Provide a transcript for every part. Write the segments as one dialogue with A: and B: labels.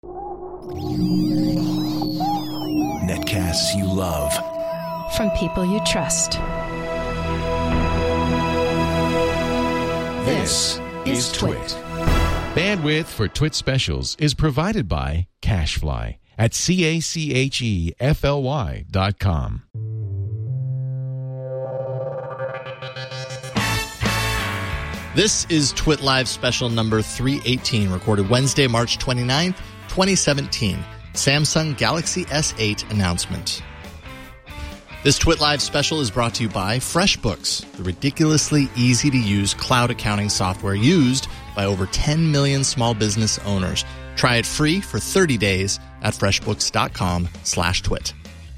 A: Netcasts you love.
B: From people you trust.
A: This is Twit.
C: Bandwidth for Twit specials is provided by CacheFly at CACHEFLY.com.
D: This is Twit Live special number 318, recorded Wednesday, March 29th, 2017. Samsung Galaxy S8 announcement. This Twit Live special is brought to you by FreshBooks, the ridiculously easy-to-use cloud accounting software used by over 10 million small business owners. Try it free for 30 days at freshbooks.com/twit.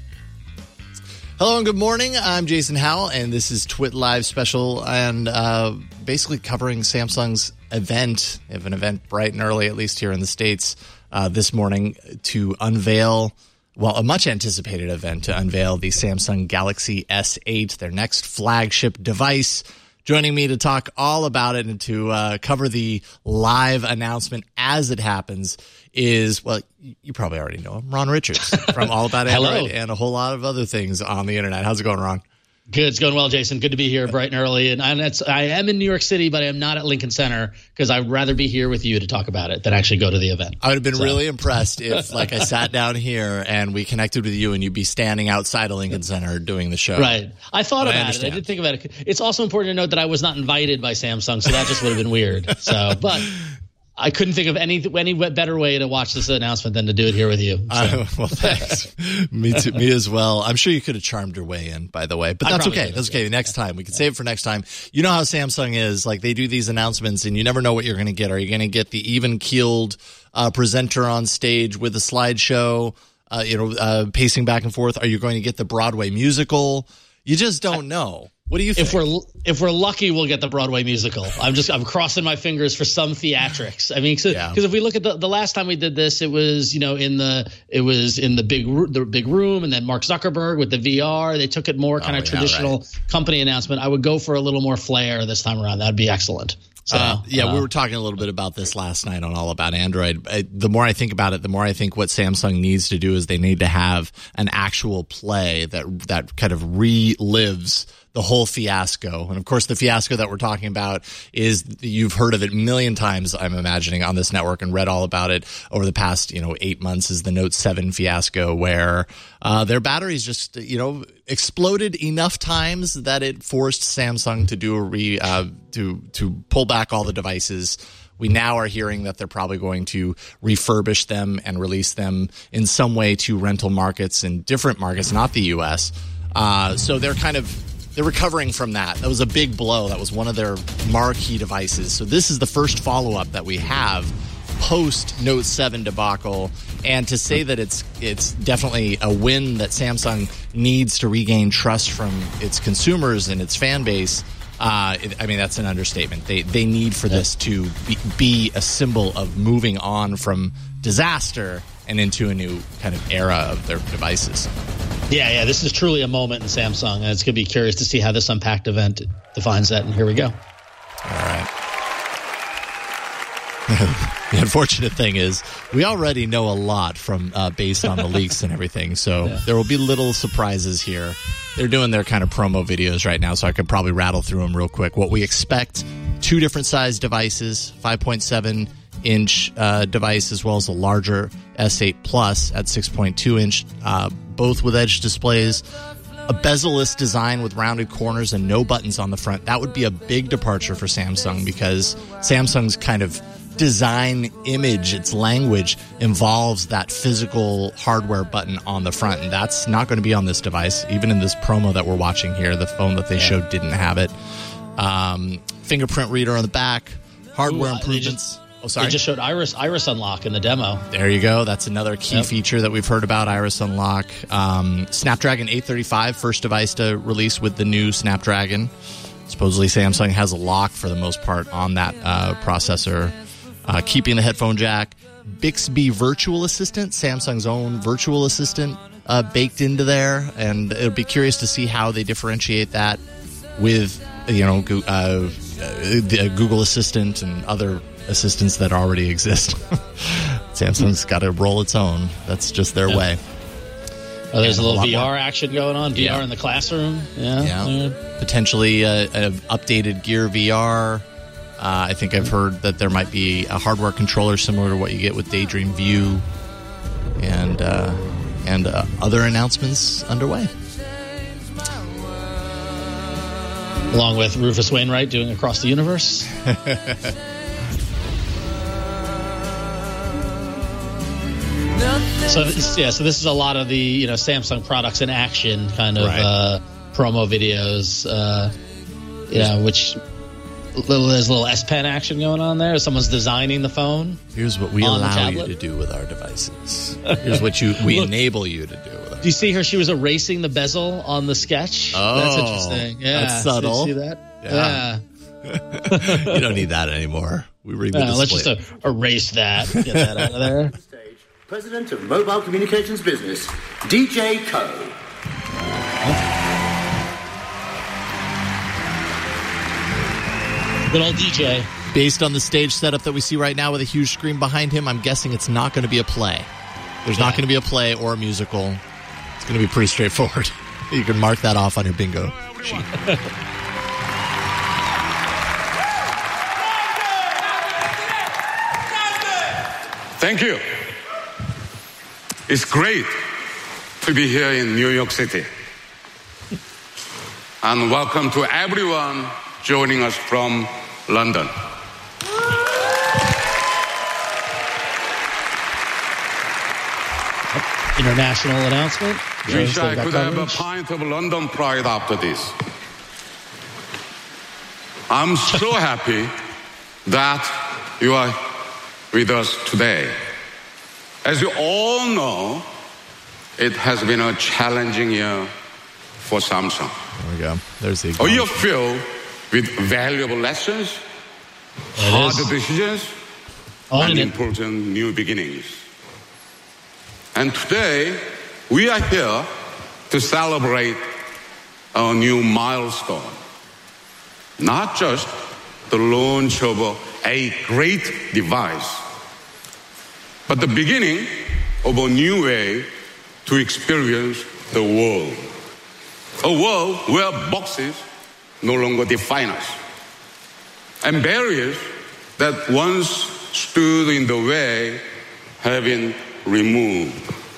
D: Hello and good morning. I'm Jason Howell, and this is Twit Live special, and basically covering Samsung's event. They have an event bright and early, at least here in the States, this morning to unveil, well, a much-anticipated event to unveil the Samsung Galaxy S8, their next flagship device. Joining me to talk all about it and to cover the live announcement as it happens is, well, you probably already know him, Ron Richards from All About Android and a whole lot of other things on the internet. How's it going, Ron?
E: Good. It's going well, Jason. Good to be here bright and early. And I am in New York City, but I am not at Lincoln Center because I'd rather be here with you to talk about it than actually go to the event.
D: I would have been really impressed if, like, I sat down here and we connected with you and you'd be standing outside of Lincoln Center doing the show.
E: Right. I thought about it. I did think about it. It's also important to note that I was not invited by Samsung, so that just would have been weird. So, but I couldn't think of any better way to watch this announcement than to do it here with you. So.
D: Well, thanks. Me as well. I'm sure you could have charmed your way in, by the way, but that's okay. That's okay. Next time. We can save it for next time. You know how Samsung is. Like, they do these announcements and you never know what you're going to get. Are you going to get the even-keeled presenter on stage with a slideshow, pacing back and forth? Are you going to get the Broadway musical? You just don't know. What do you think?
E: If we're lucky, we'll get the Broadway musical. I'm crossing my fingers for some theatrics. I mean, because if we look at the last time we did this, it was in the big room, and then Mark Zuckerberg with the VR. They took it more kind of traditional company announcement. I would go for a little more flair this time around. That'd be excellent. So, we
D: were talking a little bit about this last night on All About Android. The more I think about it, the more I think what Samsung needs to do is they need to have an actual play that kind of relives the whole fiasco. And of course, the fiasco that we're talking about is, you've heard of it a million times, I'm imagining, on this network and read all about it over the past, 8 months, is the Note 7 fiasco, where their batteries just, exploded enough times that it forced Samsung to do to pull back all the devices. We now are hearing that they're probably going to refurbish them and release them in some way to rental markets in different markets, not the U.S. So they're recovering from that. That was a big blow. That was one of their marquee devices. So this is the first follow-up that we have post Note 7 debacle. And to say that it's definitely a win that Samsung needs to regain trust from its consumers and its fan base, that's an understatement. They need for this to be a symbol of moving on from disaster and into a new kind of era of their devices.
E: Yeah, this is truly a moment in Samsung, and it's going to be curious to see how this Unpacked event defines that, and here we go.
D: All right. The unfortunate thing is we already know a lot from based on the leaks and everything, so there will be little surprises here. They're doing their kind of promo videos right now, so I could probably rattle through them real quick. What we expect, 2 different size devices, 5.7-inch device, as well as a larger S8 Plus at 6.2-inch, both with edge displays, a bezel-less design with rounded corners and no buttons on the front. That would be a big departure for Samsung, because Samsung's kind of design image, its language, involves that physical hardware button on the front, and that's not going to be on this device. Even in this promo that we're watching here, the phone that they showed didn't have it. Fingerprint reader on the back, hardware improvements.
E: They just showed Iris Unlock in the demo.
D: There you go. That's another key feature that we've heard about, Iris Unlock. Snapdragon 835, first device to release with the new Snapdragon. Supposedly Samsung has a lock for the most part on that processor. Keeping the headphone jack. Bixby Virtual Assistant, Samsung's own virtual assistant, baked into there. And it'll be curious to see how they differentiate that with, the Google Assistant and other assistants that already exist. Samsung's got to roll its own. That's just their way.
E: Oh, there's a little VR action going on. VR in the classroom. Yeah.
D: Potentially an updated Gear VR. I think I've heard that there might be a hardware controller similar to what you get with Daydream View, and other announcements underway.
E: Along with Rufus Wainwright doing Across the Universe. So this is a lot of the Samsung products in action kind of promo videos. Which there's a little S Pen action going on there. Someone's designing the phone.
D: Here's what we allow you to do with our devices. Here's what we enable you to do with our.
E: Do you see her? She was erasing the bezel on the sketch.
D: Oh,
E: that's interesting. Yeah,
D: that's subtle.
E: Did you see that?
D: Yeah. You don't need that anymore. We read the display.
E: Let's just erase that. Get that out of there.
F: President of Mobile Communications Business, DJ Ko.
E: Good old DJ.
D: Based on the stage setup that we see right now with a huge screen behind him, I'm guessing it's not going to be a play. There's not going to be a play or a musical. It's going to be pretty straightforward. You can mark that off on your bingo sheet.
G: Thank you. It's great to be here in New York City. And welcome to everyone joining us from London.
E: International announcement.
G: Wish I could have a pint of London Pride after this. I'm so happy that you are with us today. As you all know, it has been a challenging year for Samsung.
D: There we go. There's the
G: a year filled with valuable lessons, hard decisions, and important new beginnings. And today, we are here to celebrate a new milestone. Not just the launch of a great device, but the beginning of a new way to experience the world. A world where boxes no longer define us, and barriers that once stood in the way have been removed.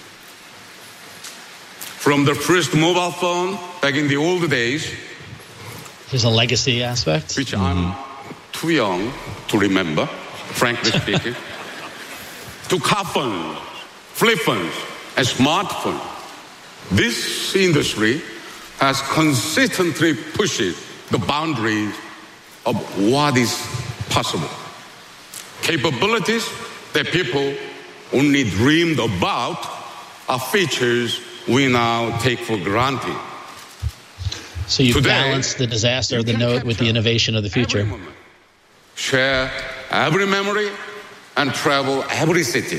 G: From the first mobile phone back in the old days,
E: there's a legacy aspect,
G: which I'm too young to remember, frankly speaking, to car phones, flip phones, and smartphones. This industry has consistently pushed the boundaries of what is possible. Capabilities that people only dreamed about are features we now take for granted.
E: So you balance the disaster of the Note with the innovation of the future.
G: Share every memory and travel every city.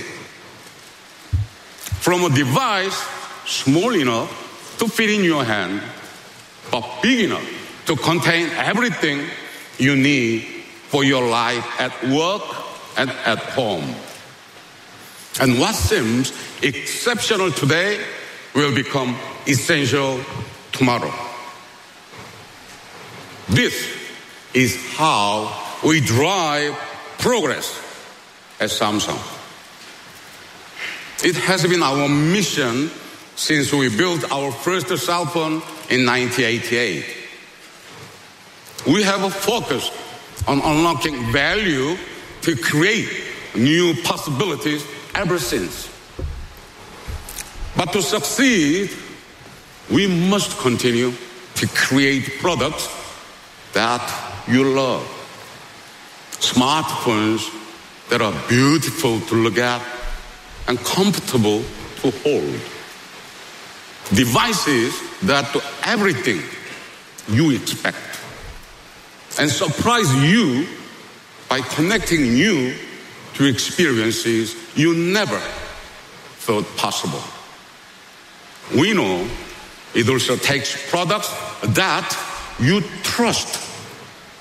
G: From a device small enough to fit in your hand, but big enough to contain everything you need for your life at work and at home. And what seems exceptional today will become essential tomorrow. This is how we drive progress at Samsung. It has been our mission since we built our first cell phone in 1988. We have focused on unlocking value to create new possibilities ever since. But to succeed, we must continue to create products that you love. Smartphones that are beautiful to look at and comfortable to hold. Devices that do everything you expect and surprise you by connecting you to experiences you never thought possible. We know it also takes products that you trust.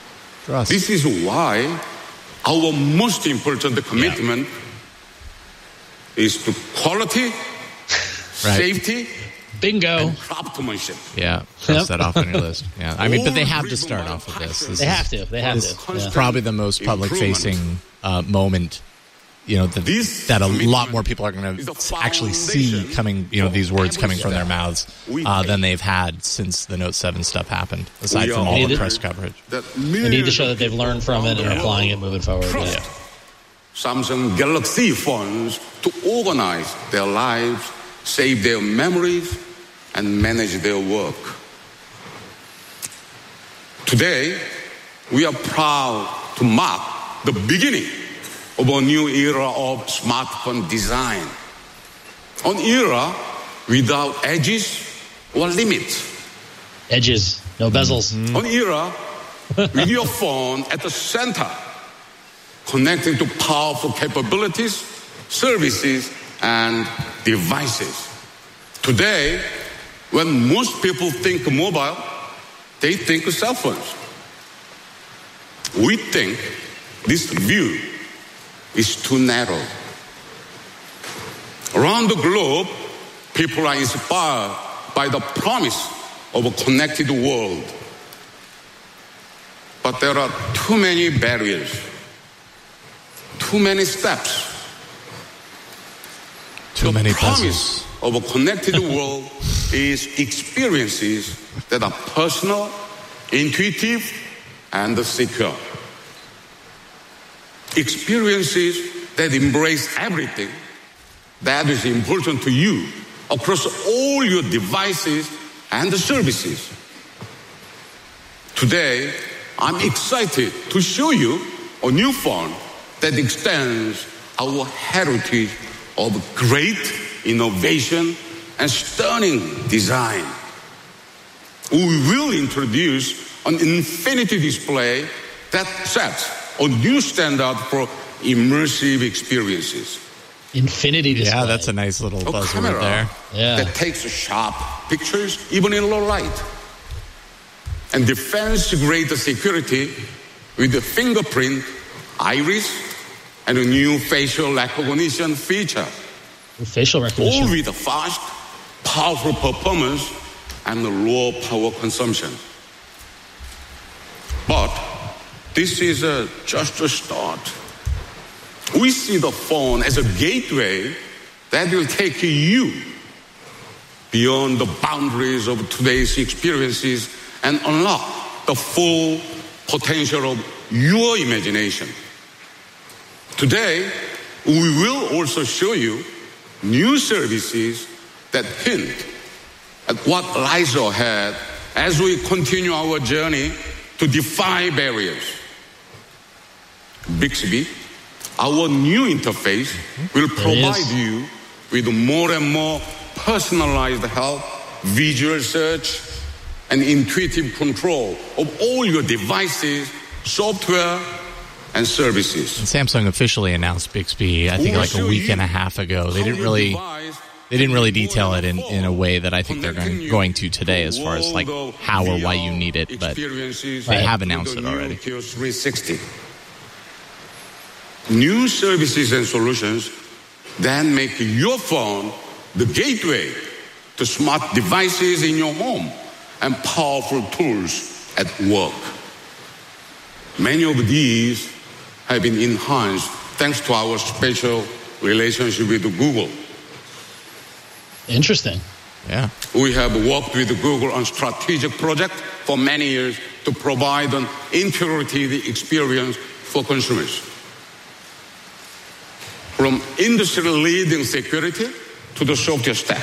G: This is why our most important commitment is to quality, safety,
E: bingo,
G: and craftsmanship.
D: Yeah, cross that off on your list. Yeah, I mean, but they have to start off with this.
E: They have to.
D: This is probably the most public-facing moment, that a lot more people are going to actually see coming, these words coming from their mouths than they've had since the Note 7 stuff happened, aside from all the press coverage.
E: They need to show that they've learned from it and are applying it moving forward. Yeah.
G: Samsung Galaxy phones to organize their lives, save their memories, and manage their work. Today, we are proud to mark the beginning of a new era of smartphone design. An era without edges or limits.
E: Edges, no bezels.
G: An era with your phone at the center, connecting to powerful capabilities, services, and devices. Today, when most people think mobile, they think cell phones. We think this view is too narrow. Around the globe, people are inspired by the promise of a connected world. But there are too many barriers, too many steps.
D: Too many
G: promise of a connected world is experiences that are personal, intuitive, and secure. Experiences that embrace everything that is important to you across all your devices and services. Today, I'm excited to show you a new phone that extends our heritage of great innovation and stunning design. We will introduce an infinity display that sets a new standard for immersive experiences.
E: Infinity display.
D: Yeah, that's a nice little buzzword there.
E: Yeah.
G: That takes sharp pictures even in low light. And defense-grade security with the fingerprint, iris, and a new facial recognition feature.
E: Facial recognition.
G: All with fast, powerful performance and low power consumption. But this is just a start. We see the phone as a gateway that will take you beyond the boundaries of today's experiences and unlock the full potential of your imagination. Today, we will also show you new services that hint at what lies ahead as we continue our journey to defy barriers. Bixby, our new interface, will provide you with more and more personalized help, visual search, and intuitive control of all your devices, software, and services.
D: And Samsung officially announced Bixby, I think, like a week and a half ago. They didn't really detail it in a way that I think they're going to today, as far as like how or why you need it, but they have announced it already.
G: 360. New services and solutions then make your phone the gateway to smart devices in your home and powerful tools at work. Many of these have been enhanced thanks to our special relationship with Google.
E: Interesting.
D: Yeah.
G: We have worked with Google on strategic projects for many years to provide an intuitive experience for consumers. From industry-leading security to the software stack.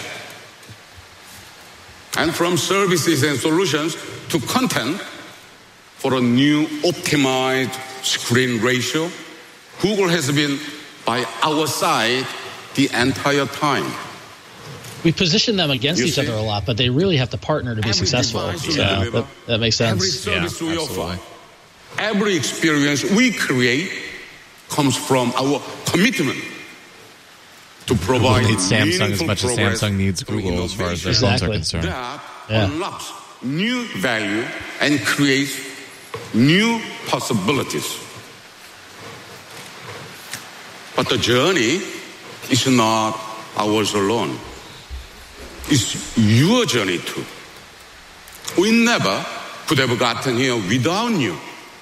G: And from services and solutions to content for a new optimized screen ratio, Google has been by our side the entire time.
E: We position them against each other a lot, but they really have to partner to be successful. So that makes sense.
G: Every service we offer, every experience we create comes from our commitment to provide
D: Google needs Samsung as much as
G: progress
D: Samsung needs Google as far as their phones are concerned.
G: That unlocks new value and creates new possibilities. But the journey It's not ours alone. It's your journey too. We never could have gotten here without you.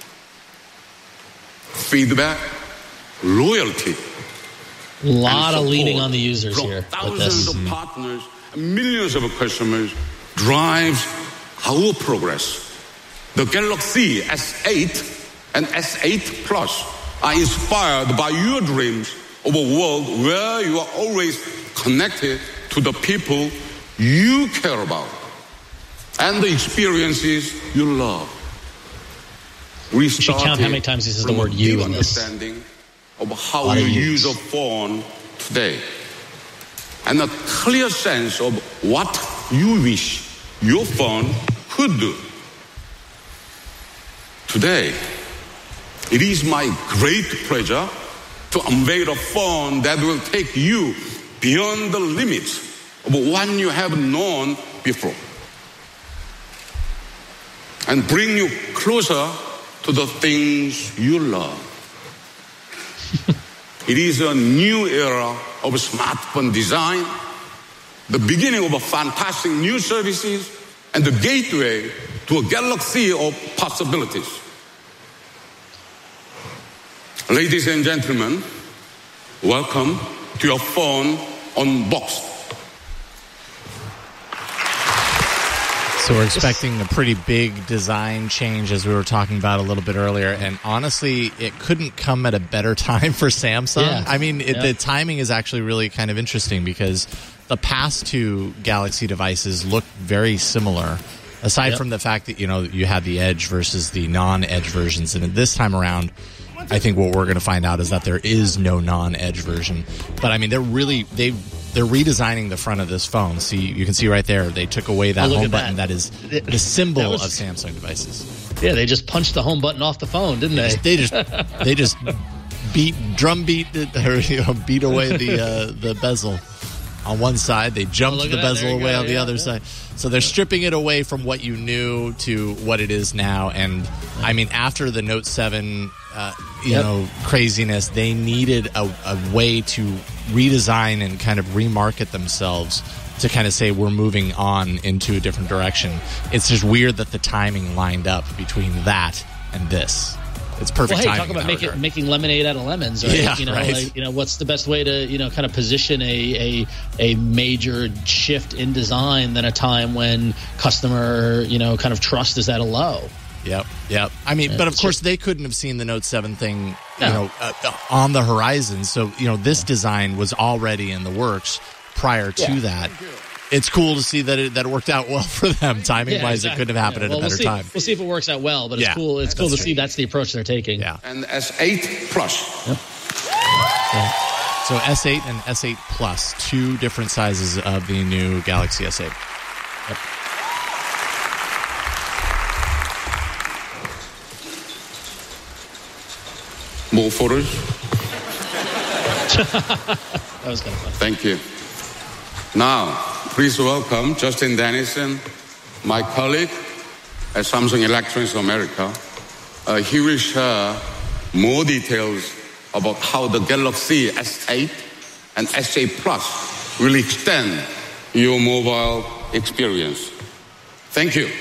G: Feedback, loyalty.
E: A lot of leaning on the users here.
G: Thousands of partners and millions of customers drives our progress. The Galaxy S8 and S8 Plus are inspired by your dreams of a world where you are always connected to the people you care about and the experiences you love. We
E: should count how many times he says the word "you" in this.
G: Understanding of how you use a phone today, and a clear sense of what you wish your phone could do. Today, it is my great pleasure to unveil a phone that will take you beyond the limits of what you have known before and bring you closer to the things you love. It is a new era of smartphone design, the beginning of a fantastic new services, and the gateway to a galaxy of possibilities. Ladies and gentlemen, welcome to your phone unboxed.
D: So we're expecting a pretty big design change, as we were talking about a little bit earlier. And honestly, it couldn't come at a better time for Samsung. Yeah. I mean, the timing is actually really kind of interesting because the past two Galaxy devices look very similar, aside from the fact that, you had the Edge versus the non-Edge versions. And this time around, I think what we're going to find out is that there is no non-Edge version. But I mean, they're redesigning the front of this phone. See, you can see right there, they took away that home button that is the symbol of Samsung devices.
E: Yeah, they just punched the home button off the phone, didn't they?
D: They just beat away the bezel on one side. They jumped the bezel away on the other side. So they're stripping it away from what you knew to what it is now. And I mean, after the Note 7 craziness, they needed a way to redesign and kind of remarket themselves to kind of say we're moving on into a different direction. It's just weird that the timing lined up between that and this. It's perfect timing.
E: Talk about making lemonade out of lemons, right?
D: Yeah,
E: What's the best way to kind of position a major shift in design than a time when customer kind of trust is at a low.
D: Yep. I mean, but of course they couldn't have seen the Note 7 thing, on the horizon. So, this design was already in the works prior to that. It's cool to see that it worked out well for them. Timing-wise, it couldn't have happened at a better time.
E: We'll see if it works out well, but it's cool. It's cool to see that's the approach they're taking.
D: Yeah.
G: And S8 Plus.
E: Yep.
D: So S8 and S8 Plus, two different sizes of the new Galaxy S8.
E: Yep.
G: More photos?
E: That was kind of fun.
G: Thank you. Now, please welcome Justin Dennison, my colleague at Samsung Electronics America. He will share more details about how the Galaxy S8 and S8 Plus will extend your mobile experience. Thank you.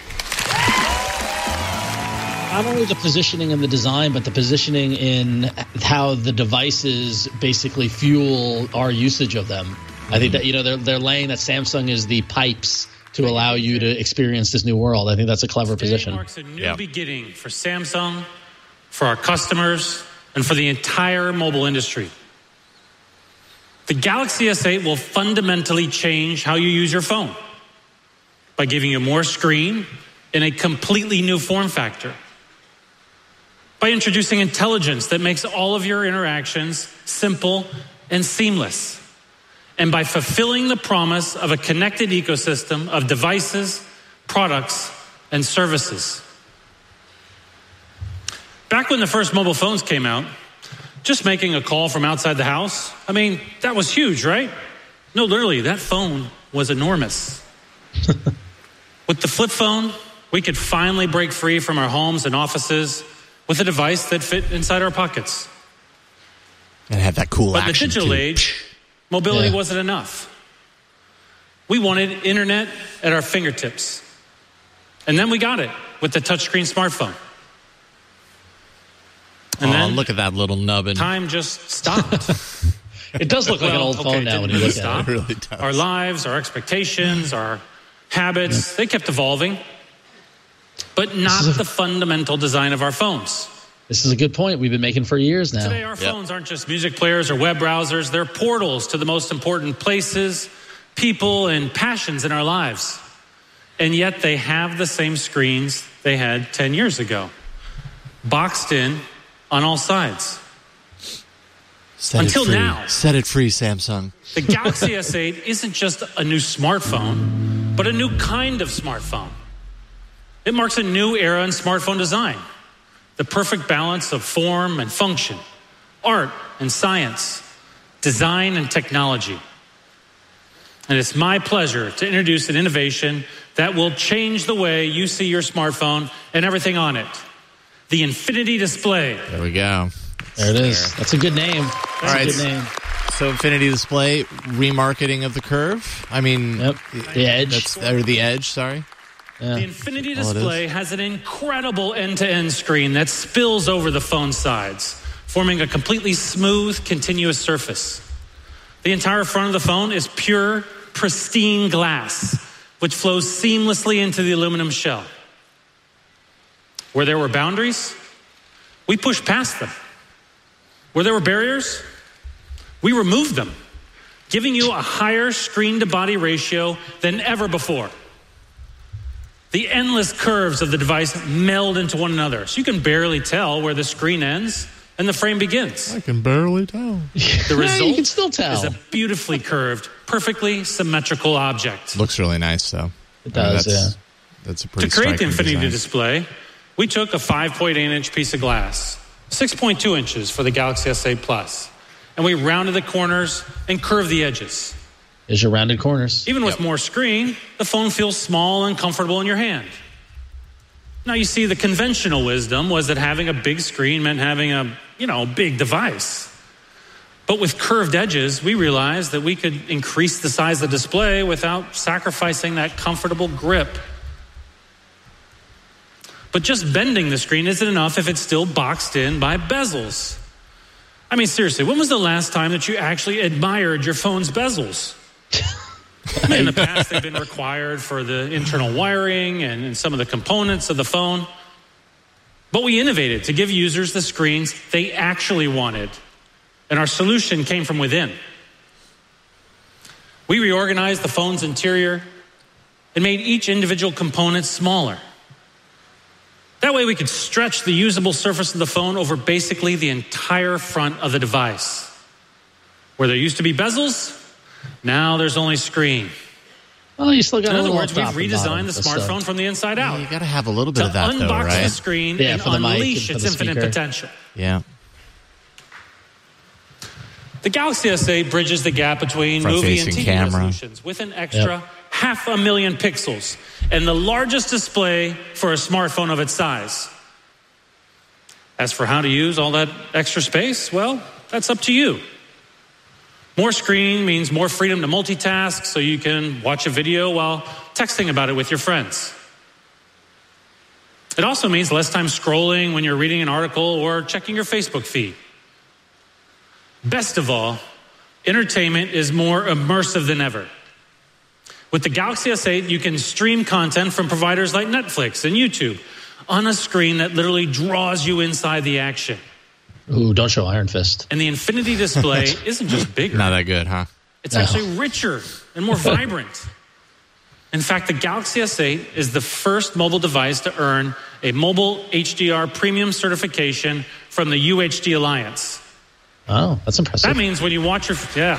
E: Not only the positioning and the design, but the positioning in how the devices basically fuel our usage of them. I think that they're laying that Samsung is the pipes to allow you to experience this new world. I think that's a clever position.
H: Today marks a new beginning for Samsung, for our customers, and for the entire mobile industry. The Galaxy S8 will fundamentally change how you use your phone by giving you more screen in a completely new form factor, by introducing intelligence that makes all of your interactions simple and seamless, and by fulfilling the promise of a connected ecosystem of devices, products, and services. Back when the first mobile phones came out, just making a call from outside the house, that was huge, right? No, literally, that phone was enormous. With the flip phone, we could finally break free from our homes and offices with a device that fit inside our pockets.
D: And have that cool action.
H: But the digital age Mobility wasn't enough. We wanted internet at our fingertips. And then we got it with the touchscreen smartphone. And then
D: look at that little nubbin.
H: Time just stopped.
E: It does look like an old phone now when you look at it.
D: It really does.
H: Our lives, our expectations, our habits, they kept evolving. But not the fundamental design of our phones.
E: This is a good point we've been making for years now.
H: Today, our phones aren't just music players or web browsers. They're portals to the most important places, people, and passions in our lives. And yet they have the same screens they had 10 years ago, boxed in on all sides. Until now.
D: Set it free, Samsung.
H: The Galaxy S8 isn't just a new smartphone, but a new kind of smartphone. It marks a new era in smartphone design. The perfect balance of form and function, art and science, design and technology. And it's my pleasure to introduce an innovation that will change the way you see your smartphone and everything on it. The Infinity Display.
D: There we go.
E: There it is. That's a good name. That's a good name.
D: So Infinity Display, remarketing of the Curve. I mean,
E: the Edge.
D: Or the Edge, sorry.
H: Yeah. The Infinity Display has an incredible end-to-end screen that spills over the phone sides, forming a completely smooth, continuous surface. The entire front of the phone is pure, pristine glass, which flows seamlessly into the aluminum shell. Where there were boundaries, we pushed past them. Where there were barriers, we removed them, giving you a higher screen-to-body ratio than ever before. The endless curves of the device meld into one another, so you can barely tell where the screen ends and the frame begins.
D: I can barely tell.
H: The result
E: you can still tell.
H: is a beautifully curved, perfectly symmetrical object.
D: Looks really nice, though.
E: It does,
D: That's a pretty
H: To create the
D: striking
H: Infinity
D: design.
H: Display, we took a 5.8-inch piece of glass, 6.2 inches for the Galaxy S8 Plus, and we rounded the corners and curved the edges.
E: There's your rounded corners.
H: Even with more screen, the phone feels small and comfortable in your hand. Now, you see, the conventional wisdom was that having a big screen meant having a, big device. But with curved edges, we realized that we could increase the size of the display without sacrificing that comfortable grip. But just bending the screen isn't enough if it's still boxed in by bezels. I mean, seriously, when was the last time that you actually admired your phone's bezels? In the past, they've been required for the internal wiring and some of the components of the phone. But we innovated to give users the screens they actually wanted. And our solution came from within. We reorganized the phone's interior and made each individual component smaller. That way we could stretch the usable surface of the phone over basically the entire front of the device. Where there used to be bezels, now there's only screen.
E: Oh, you still got
H: In
E: a
H: other
E: little
H: words, we've
E: top and
H: redesigned
E: bottom,
H: the smartphone from the inside out.
D: You got to have a little bit
H: to
D: of that, though,
H: unbox
D: right?
H: the screen and
E: for the mic
H: unleash
E: and
H: its
E: for the
H: infinite
E: speaker.
H: potential.
D: Yeah.
H: The Galaxy S8 bridges the gap between movie and
D: Front-facing
H: TV
D: camera.
H: resolutions with an extra 500,000 pixels and the largest display for a smartphone of its size. As for how to use all that extra space, well, that's up to you. More screen means more freedom to multitask, so you can watch a video while texting about it with your friends. It also means less time scrolling when you're reading an article or checking your Facebook feed. Best of all, entertainment is more immersive than ever. With the Galaxy S8, you can stream content from providers like Netflix and YouTube on a screen that literally draws you inside the action.
E: Ooh, don't show Iron Fist.
H: And the Infinity Display isn't just bigger.
D: Not that good, huh?
H: It's actually richer and more vibrant. In fact, the Galaxy S8 is the first mobile device to earn a mobile HDR premium certification from the UHD Alliance.
E: Oh, that's impressive.
H: That means when you watch your... Yeah.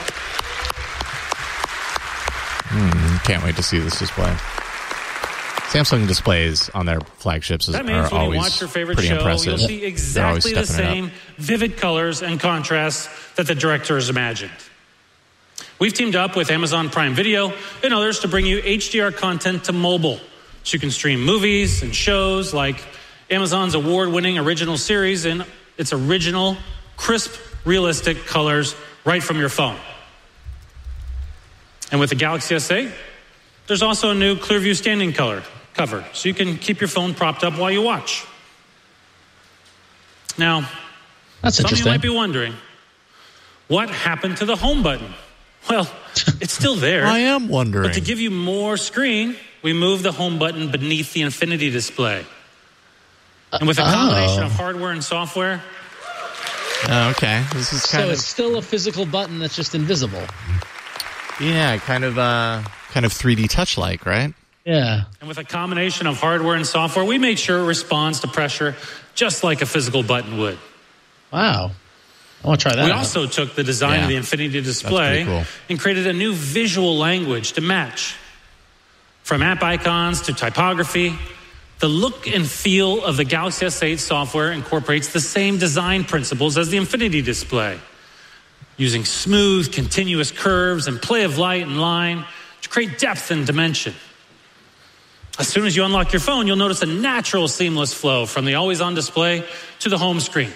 D: Can't wait to see this display. Samsung displays on their flagships
H: That means
D: are
H: when you
D: always
H: watch your favorite
D: pretty
H: show,
D: impressive.
H: you'll see exactly the same vivid colors and contrasts that the directors imagined. We've teamed up with Amazon Prime Video and others to bring you HDR content to mobile, so you can stream movies and shows like Amazon's award-winning original series in its original, crisp, realistic colors right from your phone. And with the Galaxy S8, there's also a new Clearview standing cover, so you can keep your phone propped up while you watch. Now,
E: that's
H: some of
E: interesting.
H: you might be wondering, what happened to the home button? Well, it's still there.
D: I am wondering.
H: But to give you more screen, we moved the home button beneath the Infinity display. And with a combination of hardware and software.
D: Okay. This is kind
E: so it's still a physical button that's just invisible.
D: Yeah, kind of 3D touch-like, right?
E: Yeah.
H: And with a combination of hardware and software, we made sure it responds to pressure just like a physical button would.
E: Wow. I want to try that.
H: We
E: out.
H: also took the design of the Infinity display and created a new visual language to match. From app icons to typography, the look and feel of the Galaxy S8 software incorporates the same design principles as the Infinity display, using smooth, continuous curves and play of light and line to create depth and dimension. As soon as you unlock your phone, you'll notice a natural, seamless flow from the always-on display to the home screen.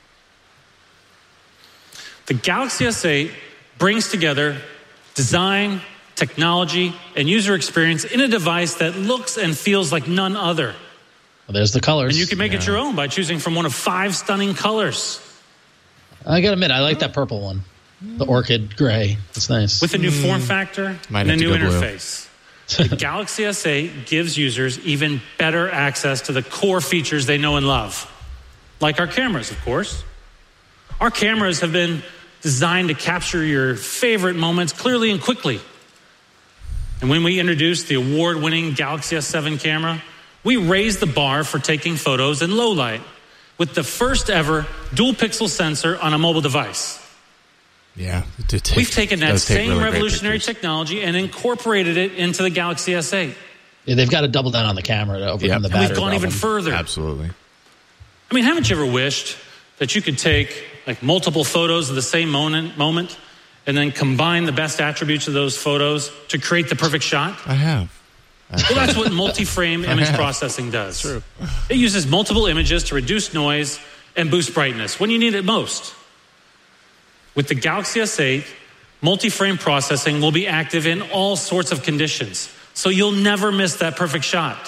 H: The Galaxy S8 brings together design, technology, and user experience in a device that looks and feels like none other.
E: Well, there's the colors.
H: And you can make it your own by choosing from one of 5 stunning colors.
E: I gotta admit, I like that purple one. The orchid gray. It's nice.
H: With a new form factor and a new interface. The Galaxy S8 gives users even better access to the core features they know and love. Like our cameras, of course. Our cameras have been designed to capture your favorite moments clearly and quickly. And when we introduced the award-winning Galaxy S7 camera, we raised the bar for taking photos in low light with the first ever dual-pixel sensor on a mobile device.
D: Yeah.
H: We've taken that same really revolutionary technology and incorporated it into the Galaxy S8.
E: Yeah, they've got to double down on the camera to overcome the battery
H: and we've gone even further.
D: Absolutely.
H: I mean, haven't you ever wished that you could take like multiple photos of the same moment and then combine the best attributes of those photos to create the perfect shot?
D: I have.
H: Well, that's what multi-frame image processing does.
D: True.
H: It uses multiple images to reduce noise and boost brightness when you need it most. With the Galaxy S8, multi-frame processing will be active in all sorts of conditions, so you'll never miss that perfect shot.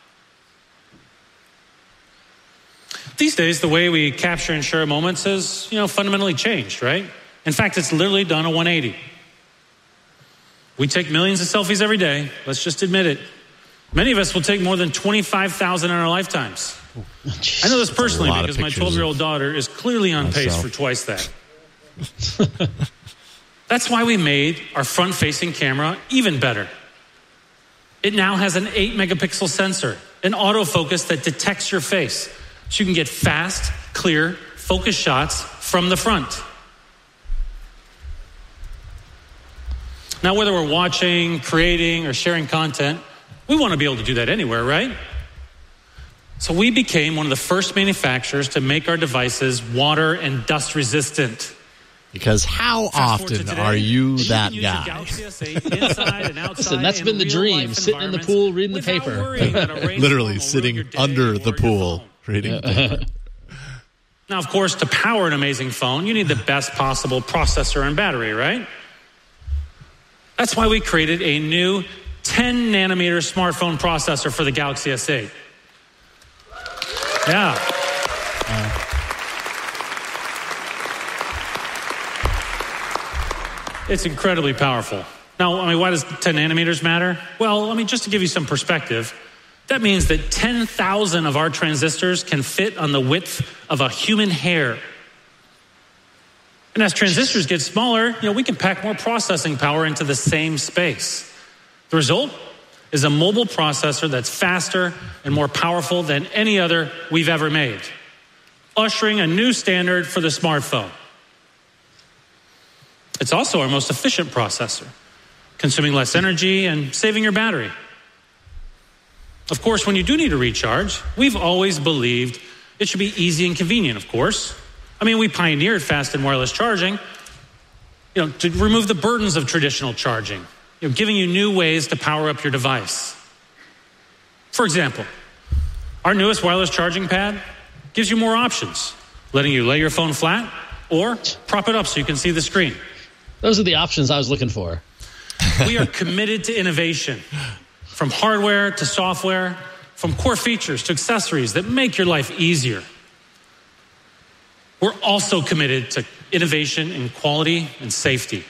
H: These days, the way we capture and share moments has, fundamentally changed, right? In fact, it's literally done a 180. We take millions of selfies every day. Let's just admit it. Many of us will take more than 25,000 in our lifetimes. I know this personally because my 12-year-old daughter is clearly on pace for twice that. That's why we made our front-facing camera even better. It now has an 8-megapixel sensor, an autofocus that detects your face, so you can get fast, clear, focused shots from the front. Now, whether we're watching, creating, or sharing content, we want to be able to do that anywhere, right? So we became one of the first manufacturers to make our devices water and dust resistant.
D: Because how often are you that guy?
E: Listen, that's been the dream. Sitting in the pool, reading the paper.
D: Literally sitting under the pool, reading the paper.
H: Now, of course, to power an amazing phone, you need the best possible processor and battery, right? That's why we created a new 10-nanometer smartphone processor for the Galaxy S8. Yeah. It's incredibly powerful. Now, why does 10 nanometers matter? Well, just to give you some perspective, that means that 10,000 of our transistors can fit on the width of a human hair. And as transistors get smaller, we can pack more processing power into the same space. The result is a mobile processor that's faster and more powerful than any other we've ever made, ushering a new standard for the smartphone. It's also our most efficient processor, consuming less energy and saving your battery. Of course, when you do need to recharge, we've always believed it should be easy and convenient, of course. We pioneered fast and wireless charging, to remove the burdens of traditional charging, giving you new ways to power up your device. For example, our newest wireless charging pad gives you more options, letting you lay your phone flat or prop it up so you can see the screen.
E: Those are the options I was looking for.
H: We are committed to innovation, from hardware to software, from core features to accessories that make your life easier. We're also committed to innovation in quality and safety.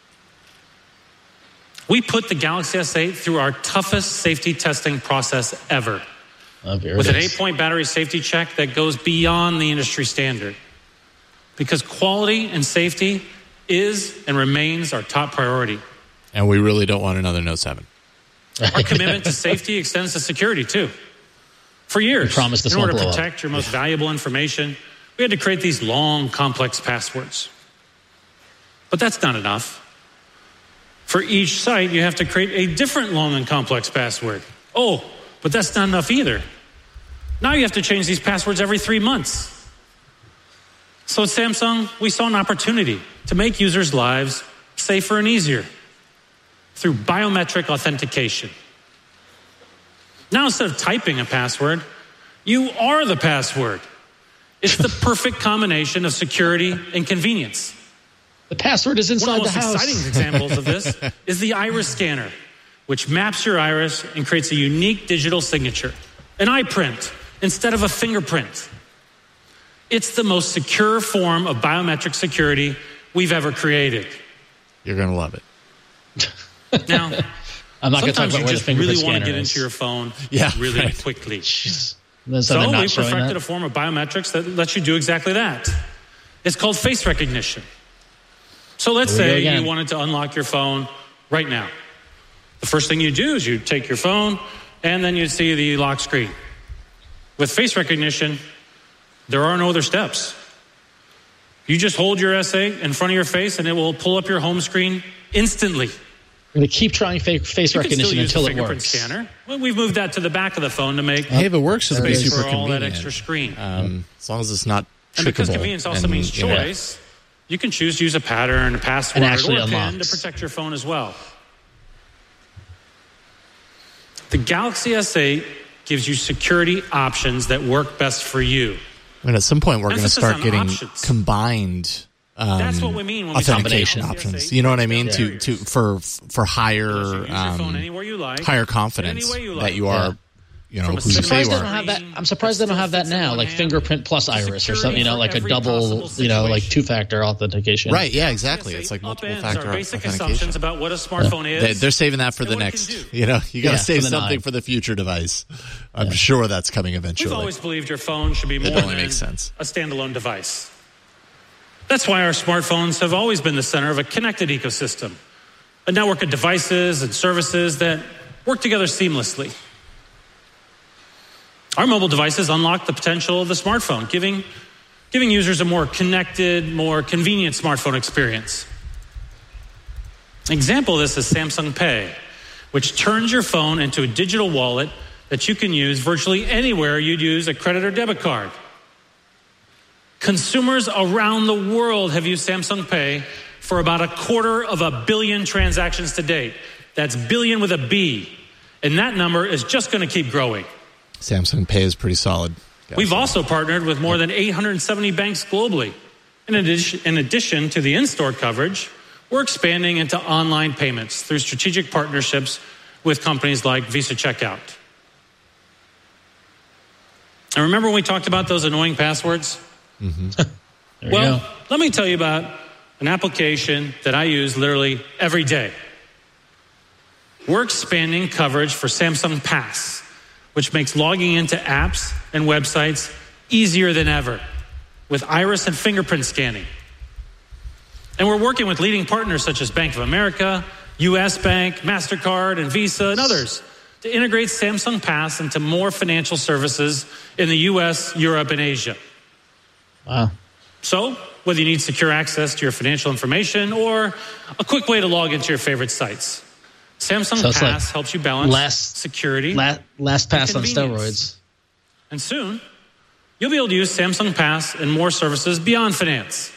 H: We put the Galaxy S8 through our toughest safety testing process ever, with an 8-point battery safety check that goes beyond the industry standard. Because quality and safety is and remains our top priority.
D: And we really don't want another Note 7.
H: Our commitment to safety extends to security, too. For years, in order to protect your most valuable information, we had to create these long, complex passwords. But that's not enough. For each site, you have to create a different long and complex password. Oh, but that's not enough either. Now you have to change these passwords every 3 months. So at Samsung, we saw an opportunity to make users' lives safer and easier through biometric authentication. Now, instead of typing a password, you are the password. It's the perfect combination of security and convenience.
E: The password is inside the house.
H: One of the most exciting examples of this is the iris scanner, which maps your iris and creates a unique digital signature, an iPrint instead of a fingerprint. It's the most secure form of biometric security we've ever created.
D: You're going to love it.
H: Now,
E: I'm not going to talk about where the fingerprint
H: really
E: scanner
H: want to get
E: is.
H: into your phone
E: really
H: quickly.
E: So
H: we perfected a form of biometrics that lets you do exactly that. It's called face recognition. So let's say you wanted to unlock your phone right now. The first thing you do is you take your phone and then you see the lock screen. With face recognition, there are no other steps. You just hold your S8 in front of your face and it will pull up your home screen instantly.
E: We're going to keep trying face recognition until it works.
H: Scanner. Well, we've moved that to the back of the phone to make
D: if it works, it'll be super
H: all that extra screen.
D: As long as it's not trickable.
H: And because convenience also means choice, you can choose to use a pattern, a password, or a PIN to protect your phone as well. The Galaxy S8 gives you security options that work best for you.
D: And at some point, we're going to start getting combined
H: that's what we mean when
D: authentication options. You know what I mean? For higher higher confidence that you are. You know, who you say you are.
E: I'm surprised they don't have that now, like fingerprint plus iris or something. You know, like a double, like 2-factor authentication.
D: Right? Yeah, exactly. It's like multiple factor authentication.
H: About what a smartphone is.
D: They're saving that for the next. You know, you got to save something for the future device. I'm sure that's coming eventually.
H: We've always believed your phone should be more than a standalone device. That's why our smartphones have always been the center of a connected ecosystem, a network of devices and services that work together seamlessly. Our mobile devices unlock the potential of the smartphone, giving users a more connected, more convenient smartphone experience. An example of this is Samsung Pay, which turns your phone into a digital wallet that you can use virtually anywhere you'd use a credit or debit card. Consumers around the world have used Samsung Pay for about 250 million transactions to date. That's billion with a B. And that number is just going to keep growing.
D: Samsung Pay is pretty solid.
H: We've also partnered with more than 870 banks globally. In addition to the in-store coverage, we're expanding into online payments through strategic partnerships with companies like Visa Checkout. And remember when we talked about those annoying passwords?
E: Mm-hmm.
H: Well, let me tell you about an application that I use literally every day. We're expanding coverage for Samsung Pass, which makes logging into apps and websites easier than ever with iris and fingerprint scanning. And we're working with leading partners such as Bank of America, US Bank, MasterCard, and Visa, and others to integrate Samsung Pass into more financial services in the US, Europe, and Asia.
E: Wow.
H: So, whether you need secure access to your financial information or a quick way to log into your favorite sites, Samsung Pass helps you balance security.
E: Last pass on steroids.
H: And soon, you'll be able to use Samsung Pass and more services beyond finance.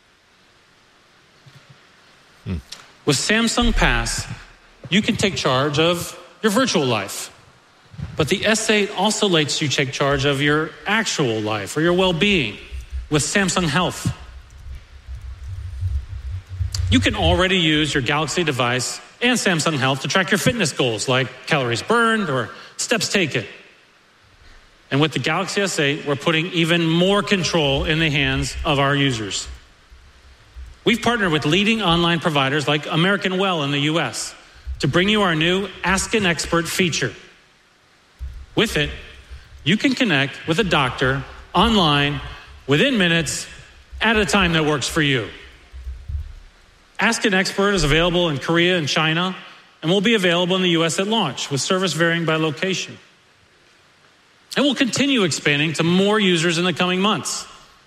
H: With Samsung Pass, you can take charge of your virtual life. But the S8 also lets you take charge of your actual life or your well-being with Samsung Health. You can already use your Galaxy device and Samsung Health to track your fitness goals like calories burned or steps taken. And with the Galaxy S8, we're putting even more control in the hands of our users. We've partnered with leading online providers like American Well in the US to bring you our new Ask an Expert feature. With it, you can connect with a doctor online within minutes at a time that works for you. Ask an Expert is available in Korea and China and will be available in the US at launch, with service varying by location. And we'll continue expanding to more users in the coming months.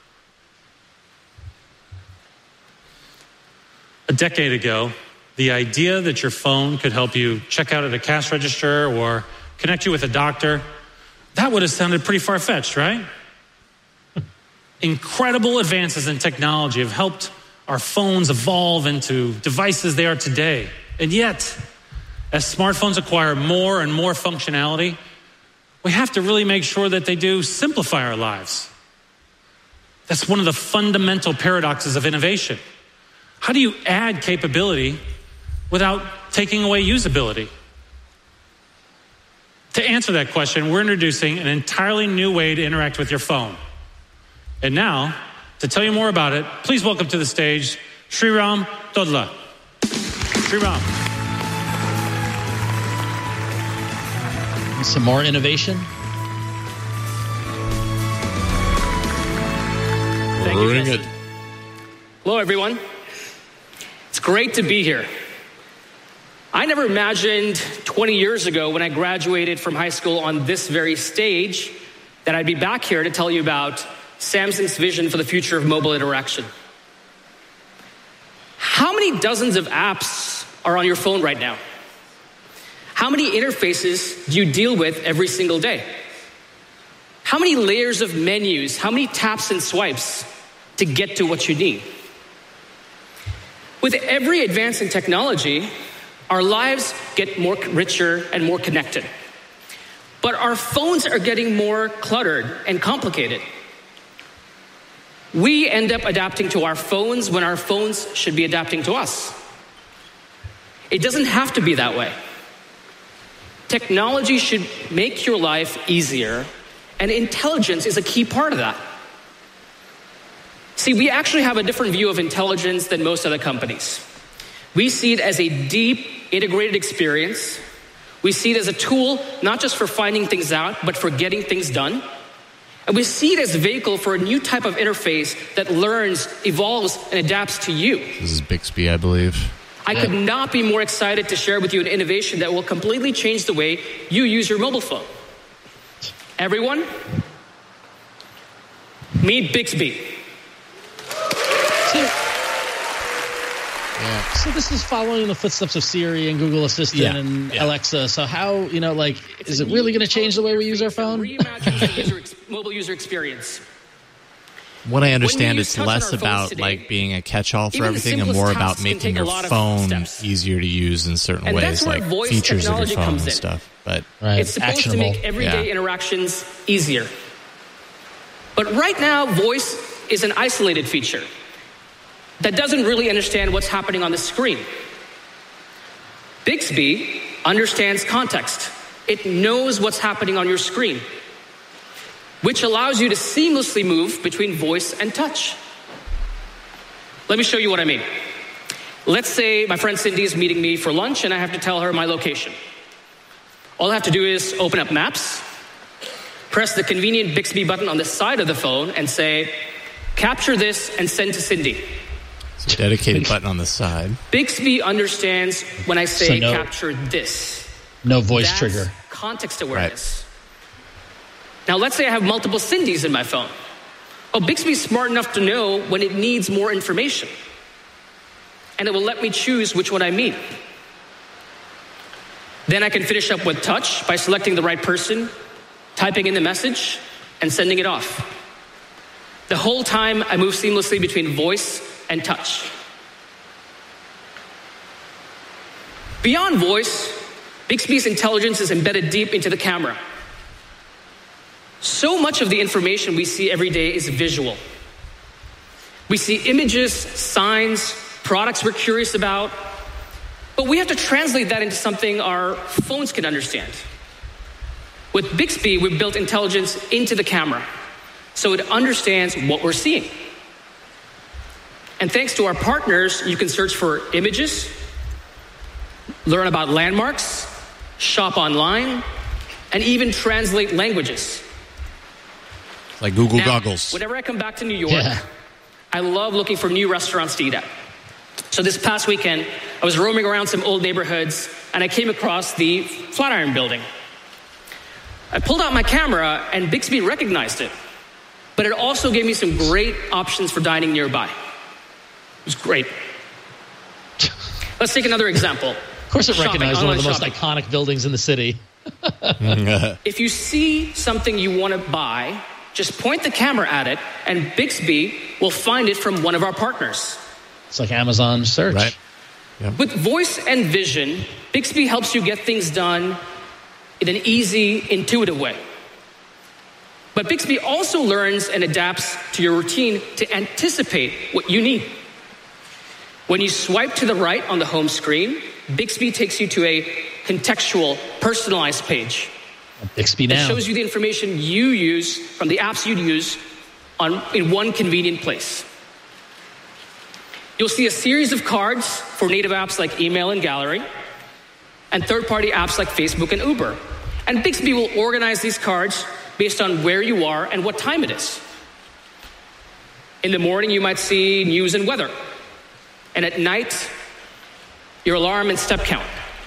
H: A decade ago, the idea that your phone could help you check out at a cash register or connect you with a doctor, that would have sounded pretty far-fetched, right? Incredible advances in technology have helped our phones evolve into devices they are today. And yet, as smartphones acquire more and more functionality, we have to really make sure that they do simplify our lives. That's one of the fundamental paradoxes of innovation. How do you add capability without taking away usability? To answer that question, we're introducing an entirely new way to interact with your phone. And now, to tell you more about it, please welcome to the stage Sriram Dodla. Sriram.
E: Some more innovation.
I: Thank you, Justin. Hello, everyone. It's great to be here. I never imagined 20 years ago when I graduated from high school on this very stage that I'd be back here to tell you about Samsung's vision for the future of mobile interaction. How many dozens of apps are on your phone right now? How many interfaces do you deal with every single day? How many layers of menus, how many taps and swipes to get to what you need? With every advance in technology, our lives get more richer and more connected. But our phones are getting more cluttered and complicated. We end up adapting to our phones when our phones should be adapting to us. It doesn't have to be that way. Technology should make your life easier, and intelligence is a key part of that. See, we actually have a different view of intelligence than most other companies. We see it as a deep, integrated experience. We see it as a tool, not just for finding things out, but for getting things done. And we see it as a vehicle for a new type of interface that learns, evolves, and adapts to you.
D: This is Bixby, I believe.
I: I could not be more excited to share with you an innovation that will completely change the way you use your mobile phone. Everyone, meet Bixby.
E: So this is following the footsteps of Siri and Google Assistant and Alexa. So how, is it really going to change the way we use our phone?
I: Reimagine the mobile user experience.
D: What I understand, it's less about today, being a catch-all for everything and more about making your phone easier to use in certain ways, like features of your phone and stuff. But
I: it's supposed to make everyday interactions easier. But right now, voice is an isolated feature that doesn't really understand what's happening on the screen. Bixby understands context. It knows what's happening on your screen, which allows you to seamlessly move between voice and touch. Let me show you what I mean. Let's say my friend Cindy is meeting me for lunch and I have to tell her my location. All I have to do is open up Maps, press the convenient Bixby button on the side of the phone and say, capture this and send to Cindy.
D: It's a dedicated button on the side.
I: Bixby understands when I say capture this.
E: No voice trigger.
I: Context awareness. Right. Now let's say I have multiple Cindys in my phone. Oh, Bixby's smart enough to know when it needs more information. And it will let me choose which one I mean. Then I can finish up with touch by selecting the right person, typing in the message, and sending it off. The whole time I move seamlessly between voice and touch. Beyond voice, Bixby's intelligence is embedded deep into the camera. So much of the information we see every day is visual. We see images, signs, products we're curious about, But we have to translate that into something our phones can understand. With Bixby, we've built intelligence into the camera, so it understands what we're seeing. And thanks to our partners, you can search for images, learn about landmarks, shop online, and even translate languages.
D: Like Google Goggles.
I: Whenever I come back to New York, I love looking for new restaurants to eat at. So this past weekend, I was roaming around some old neighborhoods, and I came across the Flatiron Building. I pulled out my camera, and Bixby recognized it. But it also gave me some great options for dining nearby. It was great. Let's take another example.
E: Of course it recognized one of the most iconic buildings in the city.
I: If you see something you want to buy, just point the camera at it, and Bixby will find it from one of our partners.
E: It's like Amazon search.
D: Right.
I: Yep. With voice and vision, Bixby helps you get things done in an easy, intuitive way. But Bixby also learns and adapts to your routine to anticipate what you need. When you swipe to the right on the home screen, Bixby takes you to a contextual, personalized page.
E: Bixby now.
I: It shows you the information you use from the apps you use in one convenient place. You'll see a series of cards for native apps like email and gallery, and third-party apps like Facebook and Uber. And Bixby will organize these cards based on where you are and what time it is. In the morning, you might see news and weather. And at night, your alarm and step count.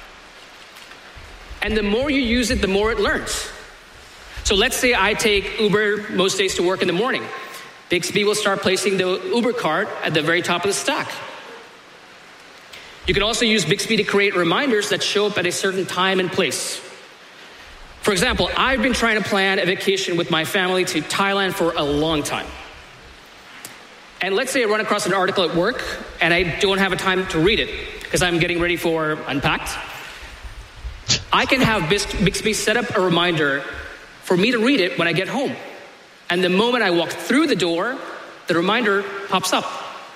I: And the more you use it, the more it learns. So let's say I take Uber most days to work in the morning. Bixby will start placing the Uber cart at the very top of the stack. You can also use Bixby to create reminders that show up at a certain time and place. For example, I've been trying to plan a vacation with my family to Thailand for a long time. And let's say I run across an article at work and I don't have a time to read it because I'm getting ready for Unpacked. I can have Bixby set up a reminder for me to read it when I get home. And the moment I walk through the door, the reminder pops up.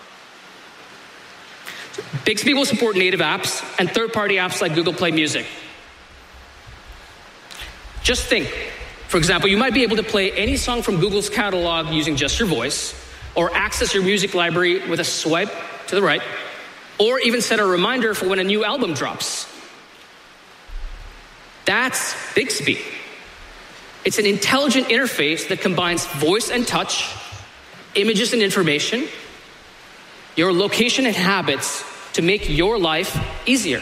I: Bixby will support native apps and third-party apps like Google Play Music. Just think, for example, you might be able to play any song from Google's catalog using just your voice, or access your music library with a swipe to the right, or even set a reminder for when a new album drops. That's Bixby. It's an intelligent interface that combines voice and touch, images and information, your location and habits to make your life easier.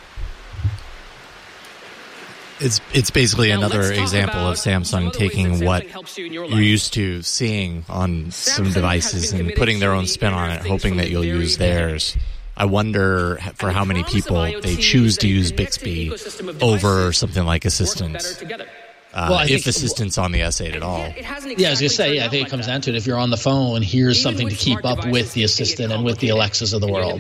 D: It's basically another example of Samsung taking what you're used to seeing on some devices and putting their own spin on it, hoping that you'll use theirs. I wonder for how many people they choose to use Bixby over something like Assistant. If Assistant's on the S8 at all.
E: Yeah, I was going to say, I think it comes down to it. If you're on the phone, here's something to keep up with the Assistant and with the Alexas of the world.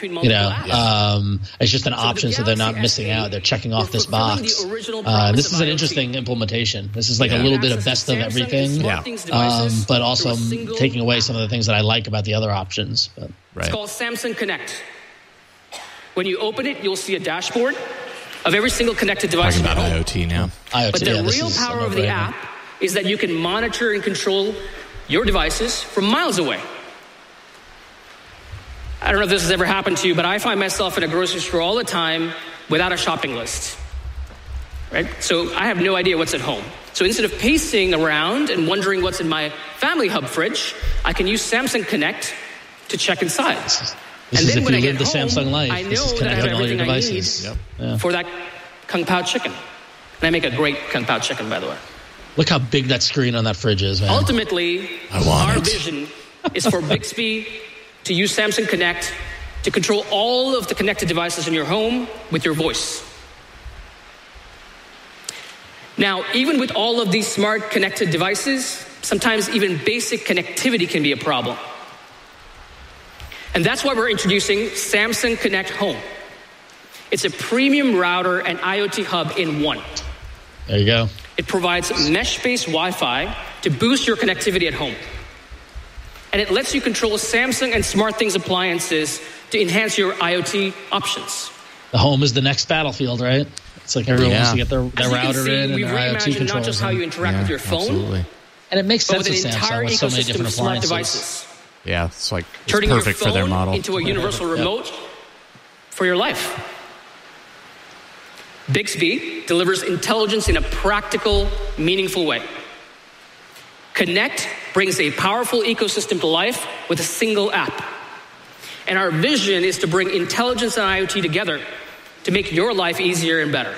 E: It's just an option so they're not missing out. They're checking off this box. This is an interesting implementation. This is like a little bit of best of everything, but also taking away some of the things that I like about the other options. But,
I: It's called Samsung Connect. When you open it, you'll see a dashboard of every single connected device.
D: Talking about IoT now.
I: But the real power of the app is that you can monitor and control your devices from miles away. I don't know if this has ever happened to you, but I find myself in a grocery store all the time without a shopping list. Right? So I have no idea what's at home. So instead of pacing around and wondering what's in my Family Hub fridge, I can use Samsung Connect to check inside.
E: This is if you live the Samsung life.
I: I know
E: this is connecting all your devices.
I: For that Kung Pao chicken. And I make a great Kung Pao chicken, by the way.
E: Look how big that screen on that fridge is, man.
I: Ultimately, our vision is for Bixby to use Samsung Connect to control all of the connected devices in your home with your voice. Now, even with all of these smart connected devices, sometimes even basic connectivity can be a problem. And that's why we're introducing Samsung Connect Home. It's a premium router and IoT hub in one.
E: There you go.
I: It provides mesh-based Wi-Fi to boost your connectivity at home. And it lets you control Samsung and SmartThings appliances to enhance your IoT options.
E: The home is the next battlefield, right? It's like everyone wants to get their router in and their IoT controllers.
I: Not just how you interact with your phone,
D: absolutely.
E: And it makes sense with Samsung with so many different appliances.
I: Devices.
D: Yeah, it's like
I: turning
D: perfect
I: your phone
D: for their model.
I: into a universal remote for your life. Bixby delivers intelligence in a practical, meaningful way. Connect brings a powerful ecosystem to life with a single app. And our vision is to bring intelligence and IoT together to make your life easier and better.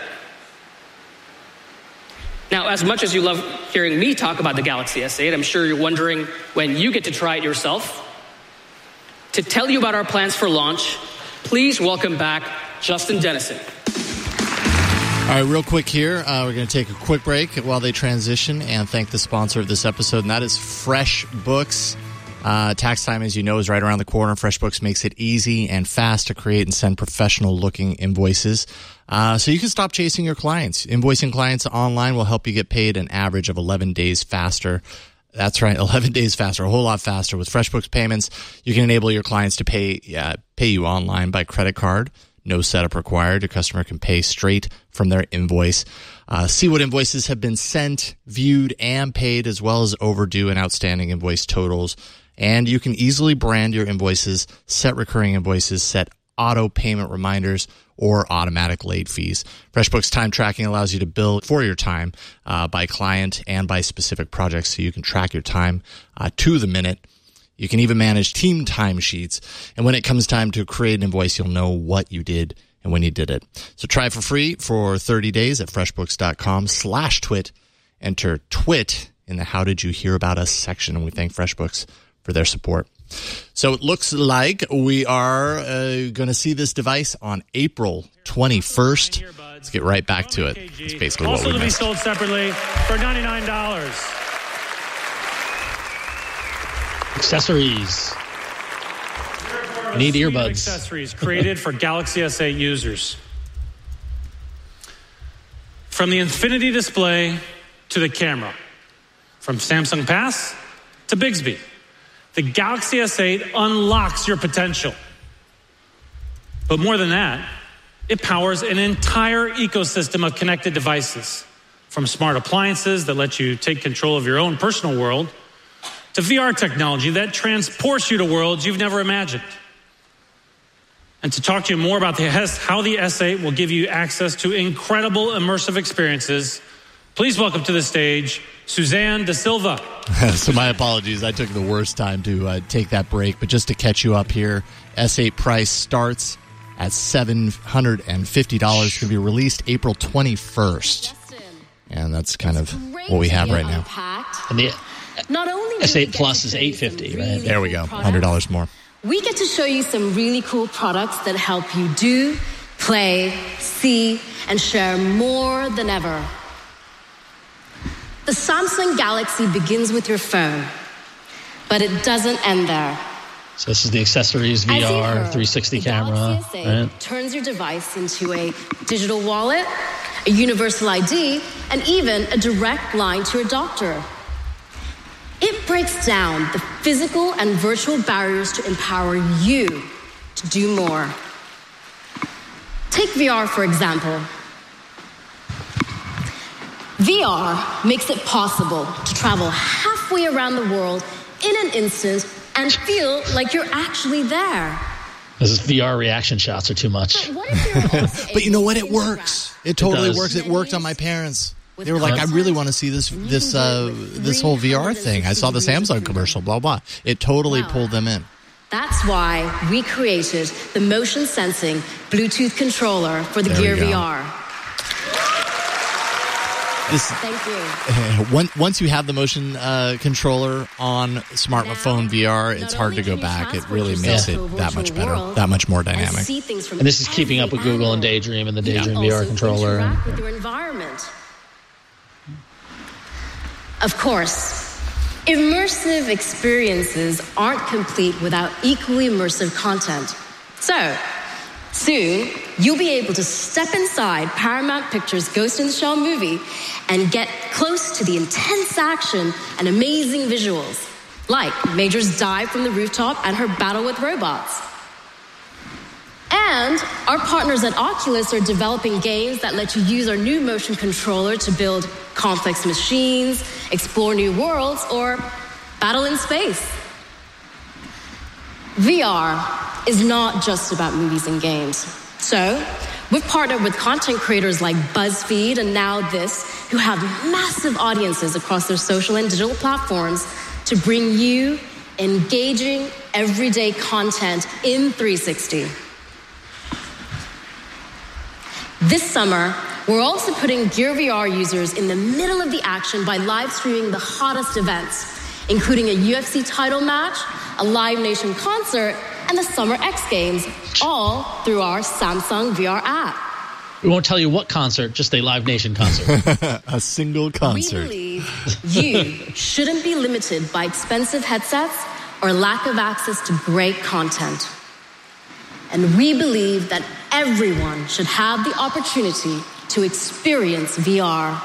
I: Now, as much as you love hearing me talk about the Galaxy S8, I'm sure you're wondering when you get to try it yourself. To tell you about our plans for launch, please welcome back Justin Dennison.
D: All right, real quick here, we're going to take a quick break while they transition and thank the sponsor of this episode, and that is FreshBooks. Tax time, as you know, is right around the corner. FreshBooks makes it easy and fast to create and send professional-looking invoices, so you can stop chasing your clients. Invoicing clients online will help you get paid an average of 11 days faster. That's right, 11 days faster, a whole lot faster. With FreshBooks payments, you can enable your clients to pay you online by credit card. No setup required. Your customer can pay straight from their invoice. See what invoices have been sent, viewed, and paid, as well as overdue and outstanding invoice totals. And you can easily brand your invoices, set recurring invoices, set auto payment reminders, or automatic late fees. FreshBooks time tracking allows you to bill for your time by client and by specific projects, so you can track your time to the minute. You can even manage team timesheets. And when it comes time to create an invoice, you'll know what you did and when you did it. So try it for free for 30 days at freshbooks.com/twit. Enter TWIT in the How Did You Hear About Us section. And we thank FreshBooks for their support. So it looks like we are going to see this device on April 21st. Let's get right back to it. It's basically what we missed.
H: Also to be sold separately for $99.
E: Accessories. You need earbuds.
H: Accessories created for Galaxy S8 users. From the infinity display to the camera. From Samsung Pass to Bixby. The Galaxy S8 unlocks your potential. But more than that, it powers an entire ecosystem of connected devices. From smart appliances that let you take control of your own personal world, to VR technology that transports you to worlds you've never imagined. And to talk to you more about how the S8 will give you access to incredible immersive experiences, please welcome to the stage, Suzanne De Silva.
D: So my apologies. I took the worst time to take that break. But just to catch you up here, S8 price starts at $750. It's going to be released April 21st. And that's kind of what we have right now.
E: And the S8 Plus is $850, right?
D: There we go. $100 more.
J: We get to show you some really cool products that help you do, play, see, and share more than ever. The Samsung Galaxy begins with your phone, but it doesn't end there.
E: So this is the accessories VR 360 camera. Right?
J: Turns your device into a digital wallet, a universal ID, and even a direct line to your doctor. It breaks down the physical and virtual barriers to empower you to do more. Take VR, for example. VR makes it possible to travel halfway around the world in an instant and feel like you're actually there.
E: Those VR reaction shots are too much.
J: But what if you're also
D: But you know what? It works. It totally works. It worked on my parents. They were like, I really want to see this whole VR thing. I saw the Samsung commercial, blah, blah. It totally pulled them in.
J: That's why we created the motion sensing Bluetooth controller for the Gear VR. Thank you.
D: Once you have the motion controller on smartphone VR, it's hard to go back. It really makes it that much better, that much more dynamic.
E: And this is keeping up with Google and Daydream and the Daydream VR controller.
J: With your environment. Of course, immersive experiences aren't complete without equally immersive content. So, soon, you'll be able to step inside Paramount Pictures' Ghost in the Shell movie and get close to the intense action and amazing visuals, like Major's dive from the rooftop and her battle with robots. And our partners at Oculus are developing games that let you use our new motion controller to build complex machines, explore new worlds, or battle in space. VR is not just about movies and games. So, we've partnered with content creators like BuzzFeed and Now This, who have massive audiences across their social and digital platforms to bring you engaging, everyday content in 360. This summer, we're also putting Gear VR users in the middle of the action by live streaming the hottest events, including a UFC title match, a Live Nation concert, and the Summer X Games, all through our Samsung VR app.
E: We won't tell you what concert, just a Live Nation concert.
D: A single concert.
J: We believe you shouldn't be limited by expensive headsets or lack of access to great content. And we believe that everyone should have the opportunity to experience VR.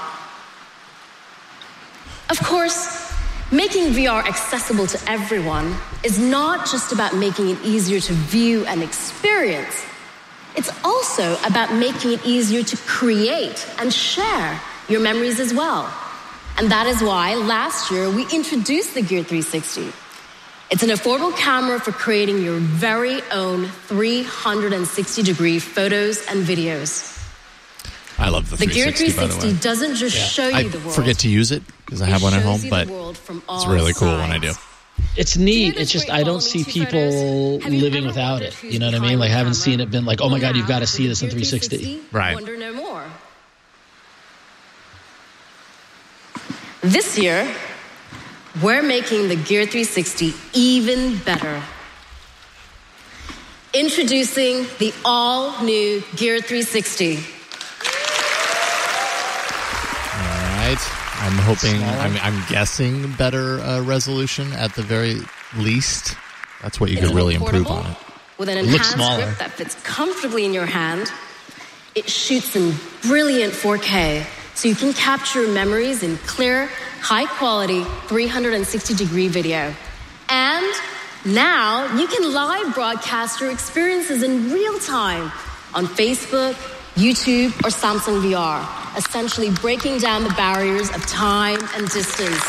J: Of course, making VR accessible to everyone is not just about making it easier to view and experience. It's also about making it easier to create and share your memories as well. And that is why last year we introduced the Gear 360. It's an affordable camera for creating your very own 360-degree photos and videos.
D: I love the 360,
J: Gear 360
D: by the way.
J: Doesn't just show you the world.
D: I forget to use it because I have one at home, but it's really cool when I do.
E: It's neat. It's just I don't see people living without it. You know what I mean? Like I haven't seen it been like, oh my God, you've got to see this in 360.
D: Right.
J: Wonder no more. This year, we're making the Gear 360 even better. Introducing the all-new Gear 360.
D: All right. I'm hoping, I'm guessing better resolution at the very least. That's what you could really improve on it.
J: With an enhanced grip that fits comfortably in your hand, it shoots in brilliant 4K, so you can capture memories in clear, high-quality 360-degree video. And now you can live broadcast your experiences in real time on Facebook, YouTube, or Samsung VR, essentially breaking down the barriers of time and distance.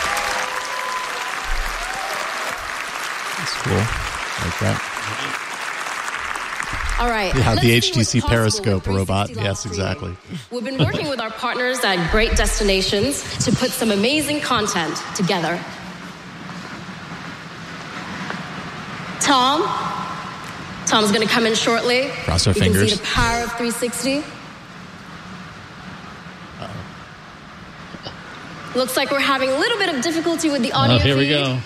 D: That's cool. Like that.
J: All right.
D: Yeah, the HTC Periscope robot. Yes, exactly.
J: We've been working with our partners at Great Destinations to put some amazing content together. Tom's going to come in shortly.
D: Cross our
J: fingers. You can
D: fingers.
J: see the power of 360. Looks like we're having a little bit of difficulty with the audio
E: here we
J: feed.
E: go.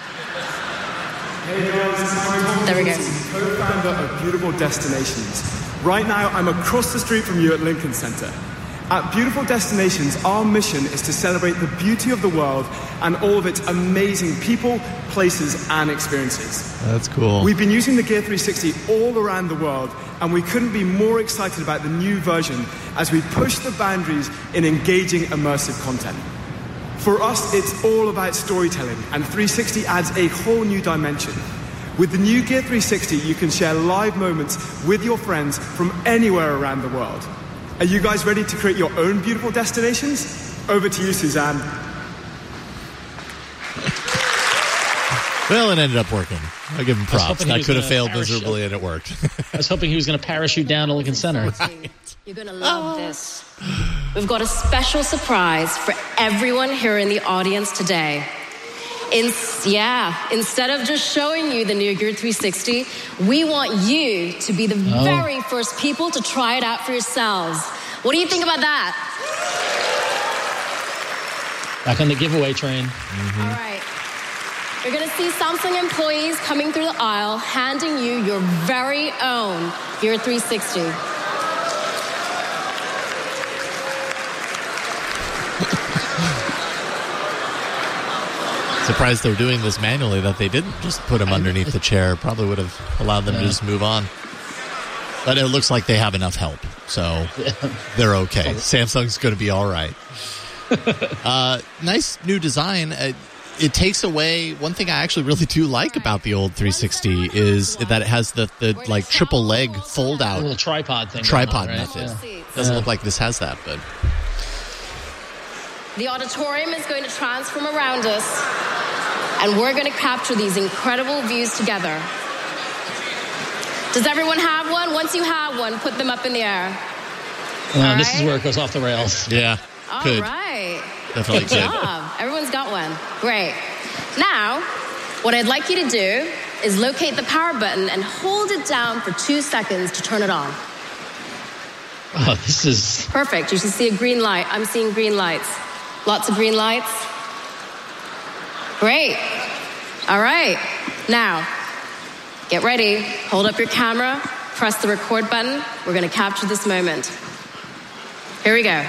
K: Hey guys, this is Tom
J: There we go.
K: co-founder of Beautiful Destinations. Right now, I'm across the street from you at Lincoln Center. At Beautiful Destinations, our mission is to celebrate the beauty of the world and all of its amazing people, places, and experiences.
D: That's cool.
K: We've been using the Gear 360 all around the world, and we couldn't be more excited about the new version as we push the boundaries in engaging immersive content. For us, it's all about storytelling, and 360 adds a whole new dimension. With the new Gear 360, you can share live moments with your friends from anywhere around the world. Are you guys ready to create your own beautiful destinations? Over to you, Suzanne.
D: Well, it ended up working. I'll give him props. That could have failed
E: parachute.
D: miserably, and it worked.
E: I was hoping he was going to parachute down to Lincoln Center.
J: You're going to love this. We've got a special surprise for everyone here in the audience today. Instead of just showing you the new Gear 360, we want you to be the very first people to try it out for yourselves. What do you think about that?
E: Back on the giveaway train.
J: Mm-hmm. All right. You're going to see Samsung employees coming through the aisle, handing you your very own Gear 360.
D: Surprised they're doing this manually, that they didn't just put them underneath the chair. Probably would have allowed them to just move on. But it looks like they have enough help, so they're okay. Samsung's going to be all right. Nice new design. it takes away one thing I actually really do like about the old 360 is that it has the like triple leg fold out
E: little tripod thing.
D: Tripod
E: right?
D: method. Doesn't look like this has that, but
J: the auditorium is going to transform around us, and we're going to capture these incredible views together. Does everyone have one? Once you have one, put them up in the air.
E: This is where it goes off the rails.
D: Yeah.
J: All
D: could.
J: right.
D: Definitely
J: Good job. Everyone's got one. Great. Now, what I'd like you to do is locate the power button and hold it down for 2 seconds to turn it on.
E: Oh, this is...
J: Perfect. You should see a green light. I'm seeing green lights. Lots of green lights. Great. All right. Now, get ready. Hold up your camera. Press the record button. We're going to capture this moment. Here we go.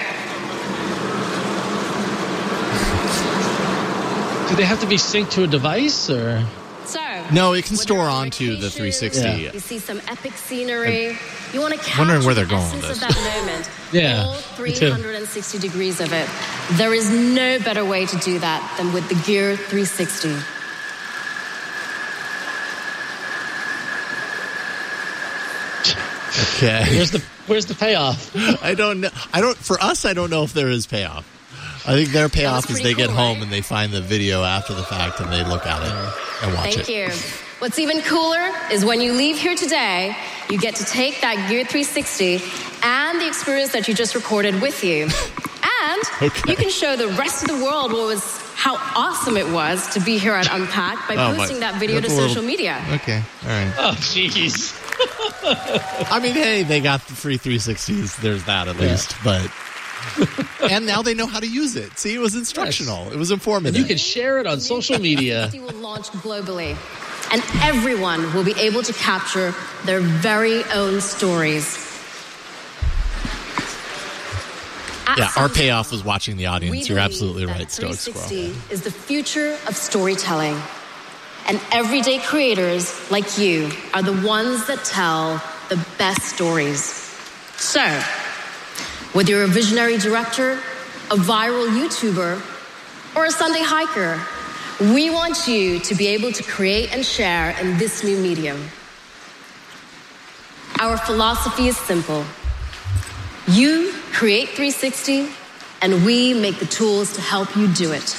E: Do they have to be synced to a device, or?
J: So,
D: no, it can store onto the 360.
J: Yeah. You see some epic scenery. You want to capture
D: wondering where they're
J: the
D: going with
J: essence
D: this.
J: of that moment.
E: Yeah,
J: All 360 degrees of it. There is no better way to do that than with the Gear 360.
D: Okay.
E: Where's the payoff?
D: I don't know. For us, I don't know if there is payoff. I think their payoff is they get home and they find the video after the fact and they look at it and watch it.
J: Thank you. What's even cooler is when you leave here today, you get to take that Gear 360 and the experience that you just recorded with you. And you can show the rest of the world how awesome it was to be here at Unpacked by posting that video to social media.
D: Okay, all right.
E: Oh, jeez.
D: I mean, hey, they got the free 360s. There's that at least, but... and now they know how to use it. See, it was instructional. Yes. It was informative.
E: And you can share it on social media.
J: It will launch globally, and everyone will be able to capture their very own stories.
D: Our payoff was watching the audience. You're absolutely right,
J: Stoic
D: Squirrel.
J: 360 is the future of storytelling, and everyday creators like you are the ones that tell the best stories. So, whether you're a visionary director, a viral YouTuber, or a Sunday hiker, we want you to be able to create and share in this new medium. Our philosophy is simple. You create 360, and we make the tools to help you do it.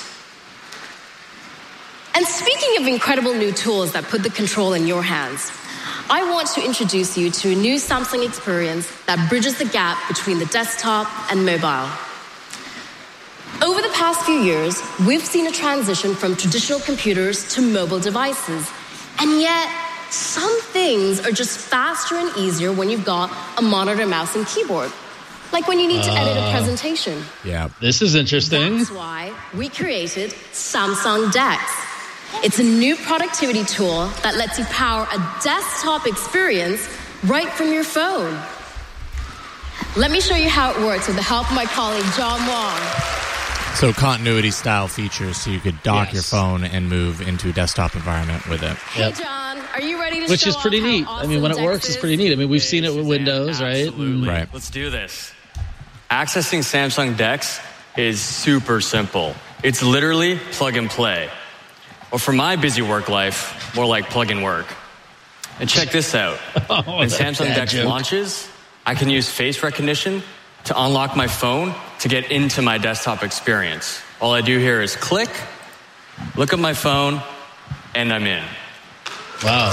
J: And speaking of incredible new tools that put the control in your hands, I want to introduce you to a new Samsung experience that bridges the gap between the desktop and mobile. Over the past few years, we've seen a transition from traditional computers to mobile devices. And yet, some things are just faster and easier when you've got a monitor, mouse, and keyboard. Like when you need to edit a presentation.
E: Yeah, this is interesting.
J: That's why we created Samsung DeX. It's a new productivity tool that lets you power a desktop experience right from your phone. Let me show you how it works with the help of my colleague, John Wong.
D: So continuity style features, so you could dock your phone and move into a desktop environment with it.
J: Hey, John, are you ready to
E: Which
J: show
E: is pretty
J: off
E: neat.
J: how awesome
E: I mean, when it
J: DeX
E: works, it's pretty neat. I mean, we've seen it with Windows, right?
L: Absolutely. Let's do this. Accessing Samsung DeX is super simple. It's literally plug and play. Or for my busy work life, more like plug and work. And check this out. When Samsung DeX launches, I can use face recognition to unlock my phone to get into my desktop experience. All I do here is click, look at my phone, and I'm in.
E: Wow.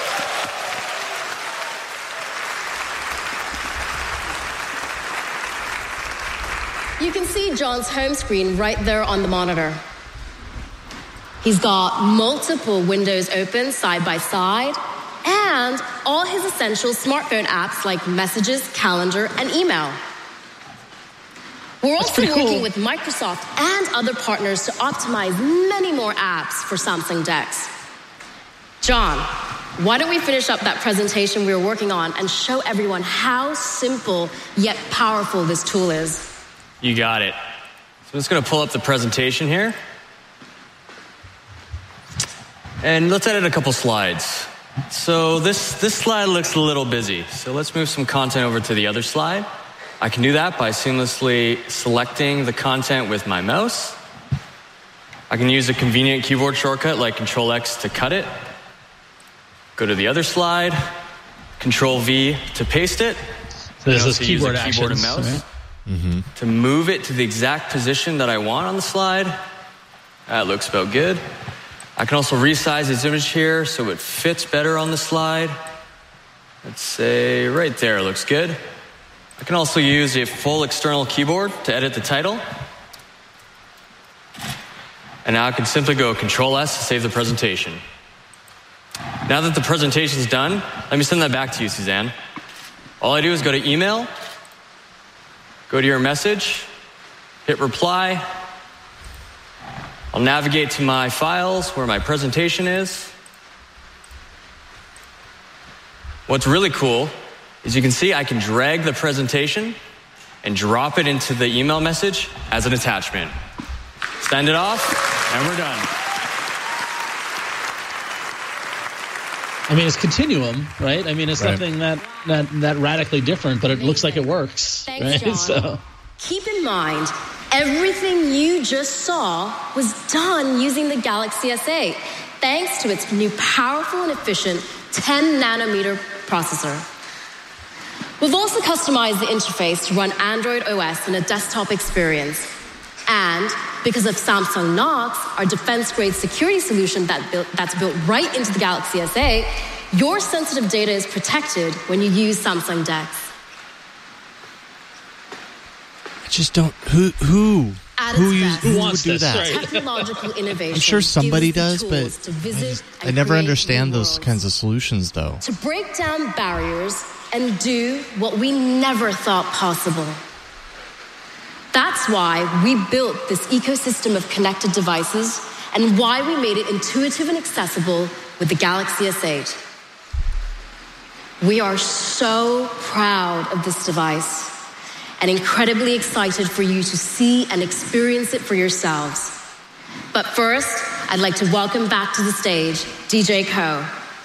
J: You can see John's home screen right there on the monitor. He's got multiple windows open side by side and all his essential smartphone apps like Messages, Calendar, and Email. We're also working with Microsoft and other partners to optimize many more apps for Samsung DeX. John, why don't we finish up that presentation we were working on and show everyone how simple yet powerful this tool is?
L: You got it. So I'm just going to pull up the presentation here. And let's edit a couple slides. So this slide looks a little busy. So let's move some content over to the other slide. I can do that by seamlessly selecting the content with my mouse. I can use a convenient keyboard shortcut like Control-X to cut it. Go to the other slide, Control-V to paste it.
E: So this is keyboard
L: use a keyboard and
E: actions,
L: mouse
E: right?
L: to move it to the exact position that I want on the slide. That looks about good. I can also resize this image here so it fits better on the slide. Let's say right there looks good. I can also use a full external keyboard to edit the title. And now I can simply go Control-S to save the presentation. Now that the presentation is done, let me send that back to you, Suzanne. All I do is go to email, go to your message, hit reply. I'll navigate to my files where my presentation is. What's really cool is you can see I can drag the presentation and drop it into the email message as an attachment. Send it off, and we're done.
E: I mean, it's Continuum, right? I mean, it's nothing that radically different, but it looks like it works.
J: Thanks,
E: right?
J: John.
E: So,
J: keep in mind, everything you just saw was done using the Galaxy S8, thanks to its new powerful and efficient 10 nanometer processor. We've also customized the interface to run Android OS in a desktop experience. And because of Samsung Knox, our defense-grade security solution that's built right into the Galaxy S8, your sensitive data is protected when you use Samsung DeX.
M: I just don't. Who
E: wants
M: would do
E: this,
M: that?
E: right?
J: Technological innovation.
M: I'm sure somebody
J: gives
M: does,
J: us the
M: but
J: tools to
M: I never
J: create
M: understand
J: new
M: those
J: worlds.
M: kinds of solutions, though.
J: To break down barriers and do what we never thought possible. That's why we built this ecosystem of connected devices and why we made it intuitive and accessible with the Galaxy S8. We are so proud of this device and incredibly excited for you to see and experience it for yourselves. But first, I'd like to welcome back to the stage DJ Ko.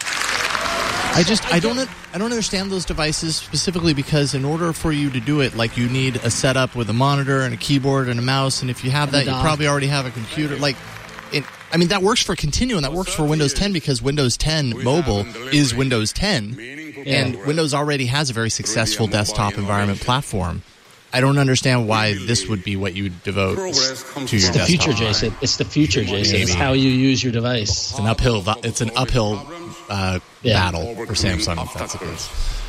M: I don't understand those devices specifically because in order for you to do it, like you need a setup with a monitor and a keyboard and a mouse, and if you have that, you probably already have a computer. That works for Continuum, that works for Windows 10 because Windows 10 Mobile is Windows 10, and Windows already has a very successful desktop environment platform. I don't understand why this would be what you would devote to your desktop.
E: It's the future, Jason. It's the future, Jason. It's how you use your device.
D: It's an uphill battle for Samsung, if that's the case.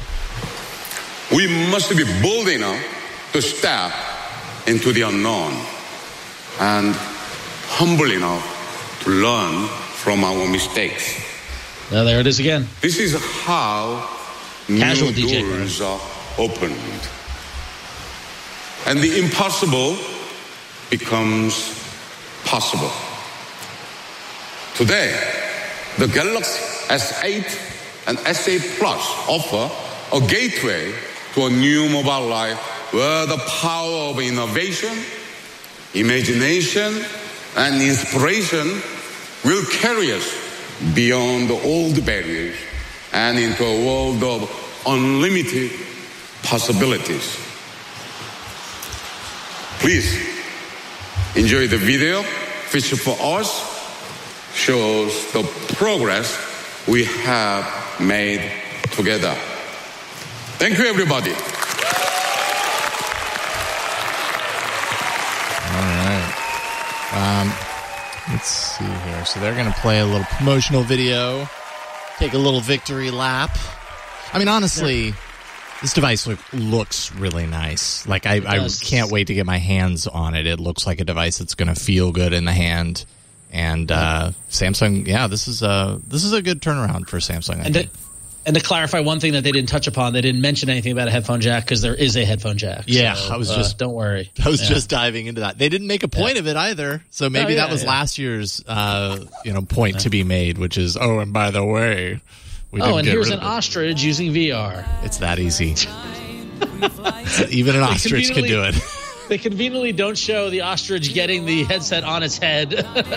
G: We must be bold enough to step into the unknown and humble enough to learn from our mistakes.
E: Now there it is again.
G: This is how
E: Casual
G: new
E: DJ
G: doors are opened. And the impossible becomes possible. Today, the Galaxy S8 and S8 Plus offer a gateway to a new mobile life where the power of innovation, imagination, and inspiration will carry us beyond the old barriers and into a world of unlimited possibilities. Please enjoy the video, which for us shows the progress we have made together. Thank you, everybody.
M: All right. Let's see here. So they're going to play a little promotional video, take a little victory lap. I mean, honestly, this device looks really nice. Like, I can't wait to get my hands on it. It looks like a device that's going to feel good in the hand. And Samsung, this is a good turnaround for Samsung, I think.
E: And to clarify one thing that they didn't touch upon, they didn't mention anything about a headphone jack because there is a headphone jack.
M: Yeah,
E: so, don't worry.
M: I was just diving into that. They didn't make a point of it either, so maybe that was last year's point to be made, which is, and by the way,
E: and here's an ostrich using VR.
M: It's that easy. Even an ostrich can do it.
E: They conveniently don't show the ostrich getting the headset on its head.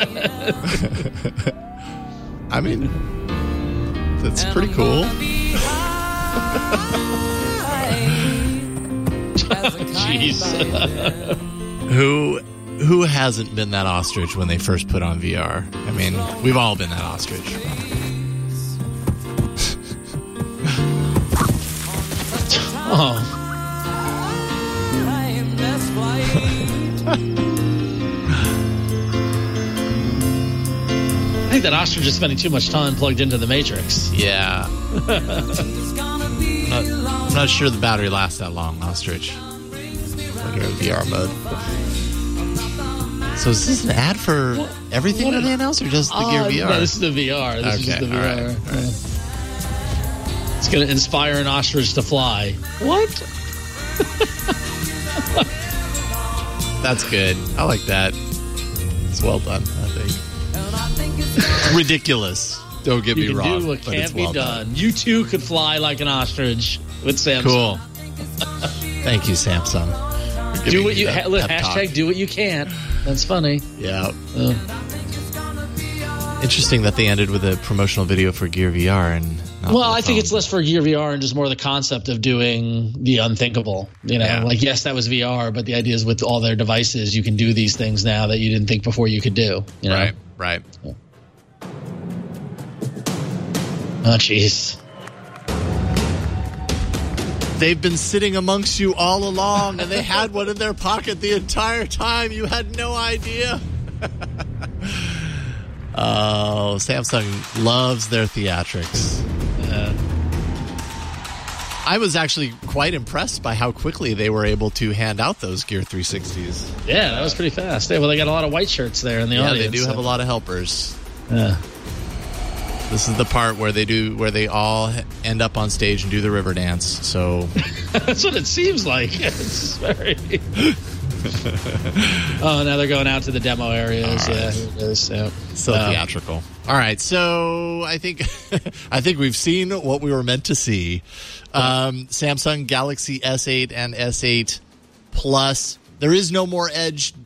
M: I mean, that's pretty cool.
E: Jeez.
D: who hasn't been that ostrich when they first put on VR? I mean, we've all been that ostrich.
E: Oh. I think that ostrich is spending too much time plugged into the Matrix.
D: Yeah. I'm not sure the battery lasts that long, ostrich. When you're in VR mode. So is this an ad for everything that they announced, or just the Gear VR?
E: No, this is the VR. This is just the VR. All right. It's going to inspire an ostrich to fly. What?
D: That's good. I like that. It's well done, I think. Ridiculous. Don't get me wrong.
E: You can do what can't be done. You too could fly like an ostrich with Samsung.
D: Cool. Thank you, Samsung.
E: Do what you hashtag do what you can. That's funny.
D: Yeah. Interesting that they ended with a promotional video for Gear VR and not
E: well, I think it's less for Gear VR and just more the concept of doing the unthinkable. You know, like yes, that was VR, but the idea is with all their devices, you can do these things now that you didn't think before you could do. You know?
D: Right.
E: Yeah. Oh, jeez.
D: They've been sitting amongst you all along, and they had one in their pocket the entire time. You had no idea. Oh, Samsung loves their theatrics. I was actually quite impressed by how quickly they were able to hand out those Gear 360s.
E: Yeah, that was pretty fast. Well, they got a lot of white shirts there in the audience.
D: Yeah, they do have a lot of helpers.
E: Yeah.
D: This is the part where they all end up on stage and do the river dance. So
E: that's what it seems like. It's very. Oh, now they're going out to the demo areas. Right. Yeah, here it is. Yeah.
D: So theatrical. All right, so I think we've seen what we were meant to see. Samsung Galaxy S8 and S8 Plus. There is no more Edge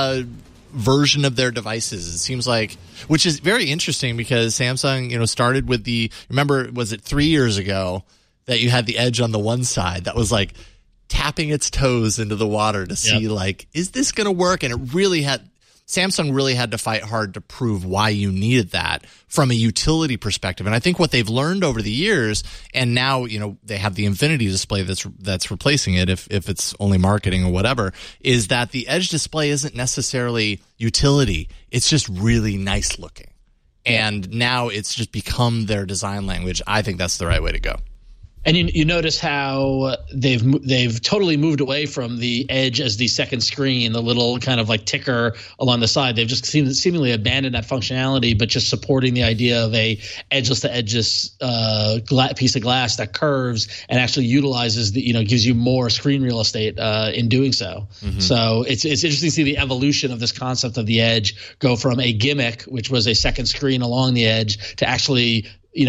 D: version of their devices. It seems like, which is very interesting because Samsung, started with remember, was it 3 years ago that you had the Edge on the one side that was like tapping its toes into the water to see is this going to work? And Samsung really had to fight hard to prove why you needed that from a utility perspective. And I think what they've learned over the years, and now, they have the Infinity display that's replacing it if it's only marketing or whatever, is that the Edge display isn't necessarily utility. It's just really nice looking. And now it's just become their design language. I think that's the right way to go.
E: And you notice how they've totally moved away from the Edge as the second screen, the little kind of like ticker along the side. They've just seemingly abandoned that functionality, but just supporting the idea of a edgeless to edgeless piece of glass that curves and actually utilizes gives you more screen real estate in doing so. Mm-hmm. So it's interesting to see the evolution of this concept of the Edge go from a gimmick, which was a second screen along the Edge, to actually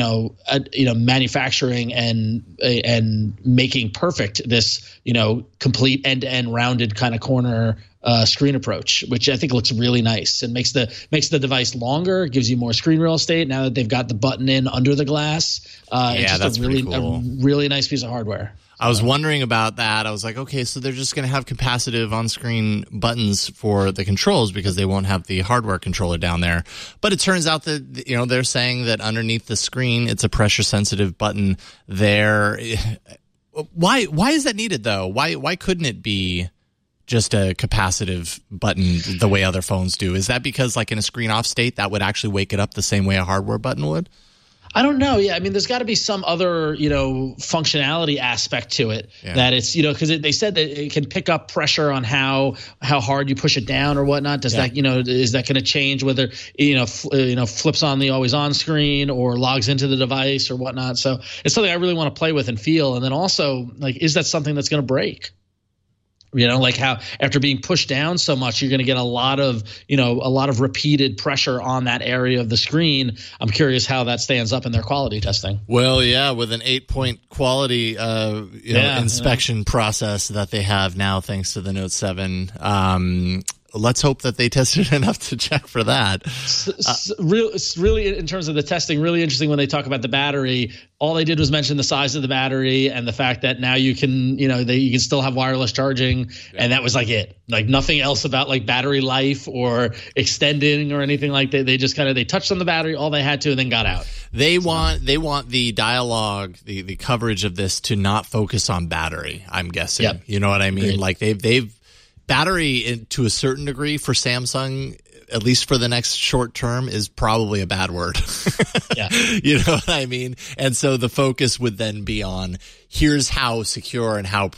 E: manufacturing and making perfect this, complete end-to-end rounded kind of corner screen approach, which I think looks really nice and makes the device longer, gives you more screen real estate now that they've got the button in under the glass. It's just
D: that's
E: really
D: cool.
E: A really nice piece of hardware.
D: I was wondering about that. I was like, okay, so they're just going to have capacitive on-screen buttons for the controls because they won't have the hardware controller down there. But it turns out that, they're saying that underneath the screen, it's a pressure-sensitive button there. Why is that needed, though? Why couldn't it be just a capacitive button the way other phones do? Is that because, like, in a screen-off state, that would actually wake it up the same way a hardware button would?
E: I don't know. Yeah, I mean, there's got to be some other, functionality aspect to it that it's, because they said that it can pick up pressure on how hard you push it down or whatnot. Does that, is that going to change whether, flips on the always on screen or logs into the device or whatnot? So it's something I really want to play with and feel. And then also, is that something that's going to break? How after being pushed down so much, you're going to get a lot of repeated pressure on that area of the screen. I'm curious how that stands up in their quality testing.
D: Well, yeah, with an 8-point quality inspection process that they have now, thanks to the Note 7. let's hope that they tested enough to check for that.
E: Really, in terms of the testing, really interesting when they talk about the battery. All they did was mention the size of the battery and the fact that now you can, you can still have wireless charging, and that was like it. Like nothing else about like battery life or extending or anything like that. They just they touched on the battery, all they had to, and then got out.
D: They want the dialogue, the coverage of this to not focus on battery. I'm guessing. Yep. You know what I mean? Great. Like they've battery to a certain degree for Samsung, at least for the next short term, is probably a bad word. Yeah. You know what I mean? And so the focus would then be on here's how secure and how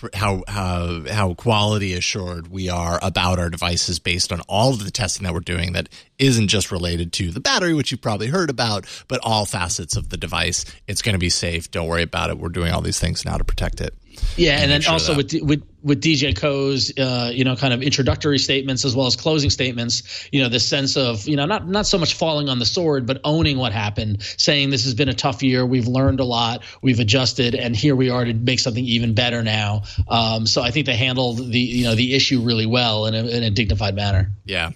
D: quality assured we are about our devices based on all of the testing that we're doing that isn't just related to the battery, which you've probably heard about, but all facets of the device. It's going to be safe. Don't worry about it. We're doing all these things now to protect it.
E: Yeah, and then also with DJ Ko's kind of introductory statements as well as closing statements, this sense of not so much falling on the sword, but owning what happened, saying this has been a tough year, we've learned a lot, we've adjusted, and here we are to make something even better now. So I think they handled the issue really well in a dignified manner.
D: Yeah.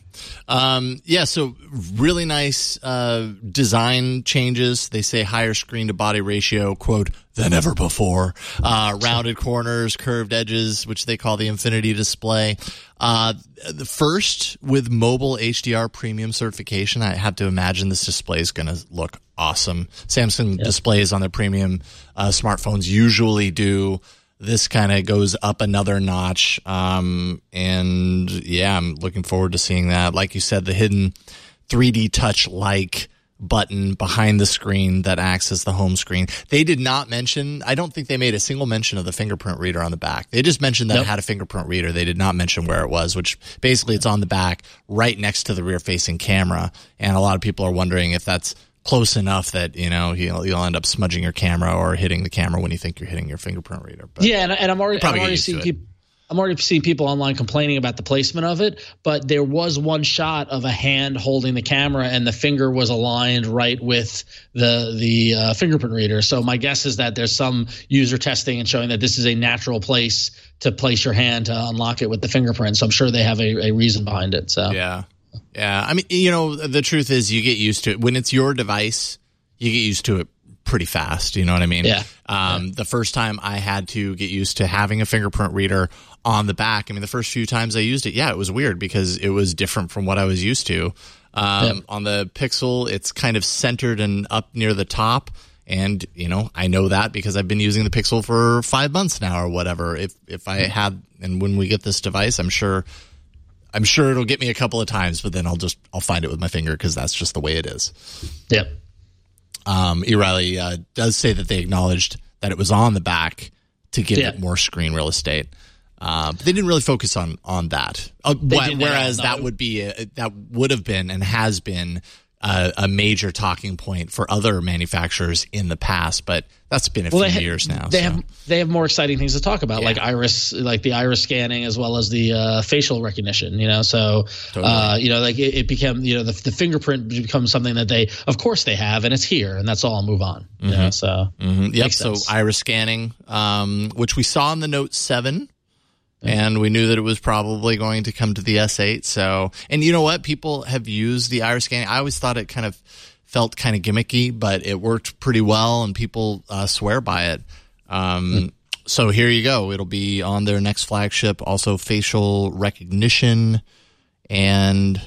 D: So really nice design changes. They say higher screen to body ratio, quote, than ever before. Rounded corners, curved edges, which they call the Infinity Display. The first with mobile HDR premium certification. I have to imagine this display is going to look awesome. Samsung displays on their premium smartphones usually do. This kind of goes up another notch. I'm looking forward to seeing that. Like you said, the hidden 3D touch-like button behind the screen that acts as the home screen. They did not mention, I don't think they made a single mention of the fingerprint reader on the back. They just mentioned that it had a fingerprint reader. They did not mention where it was, which basically it's on the back right next to the rear-facing camera. And a lot of people are wondering if that's close enough that you'll end up smudging your camera or hitting the camera when you think you're hitting your fingerprint reader. But
E: and I'm already seeing people online complaining about the placement of it, but there was one shot of a hand holding the camera and the finger was aligned right with the fingerprint reader. So my guess is that there's some user testing and showing that this is a natural place to place your hand to unlock it with the fingerprint. So I'm sure they have a reason behind it. So
D: yeah. I mean, the truth is you get used to it. When it's your device, you get used to it pretty fast. You know what I mean?
E: Yeah.
D: The first time I had to get used to having a fingerprint reader on the back, I mean, the first few times I used it, it was weird because it was different from what I was used to. On the Pixel, it's kind of centered and up near the top. And, I know that because I've been using the Pixel for 5 months now or whatever. If I had, and when we get this device, I'm sure it'll get me a couple of times, but then I'll find it with my finger because that's just the way it is.
E: Yep.
D: O'Reilly does say that they acknowledged that it was on the back to give it more screen real estate. But they didn't really focus on that. Whereas that would have been and has been a major talking point for other manufacturers in the past, but that's been a few years now.
E: They have more exciting things to talk about, like the iris scanning as well as the facial recognition. So totally. It became the fingerprint becomes something that they have, and it's here, and that's all. I'll move on. Yep.
D: So iris scanning, which we saw in the Note 7. And we knew that it was probably going to come to the S8. So, and you know what? People have used the iris scanning. I always thought it kind of felt kind of gimmicky, but it worked pretty well, and people swear by it. So here you go. It'll be on their next flagship. Also, facial recognition, and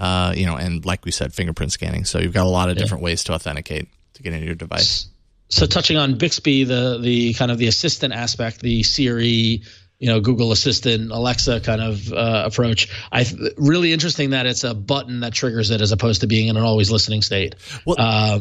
D: and like we said, fingerprint scanning. So you've got a lot of different ways to authenticate to get into your device.
E: So touching on Bixby, the kind of the assistant aspect, the Siri, Google Assistant, Alexa kind of approach. Really interesting that it's a button that triggers it as opposed to being in an always listening state.
D: Well,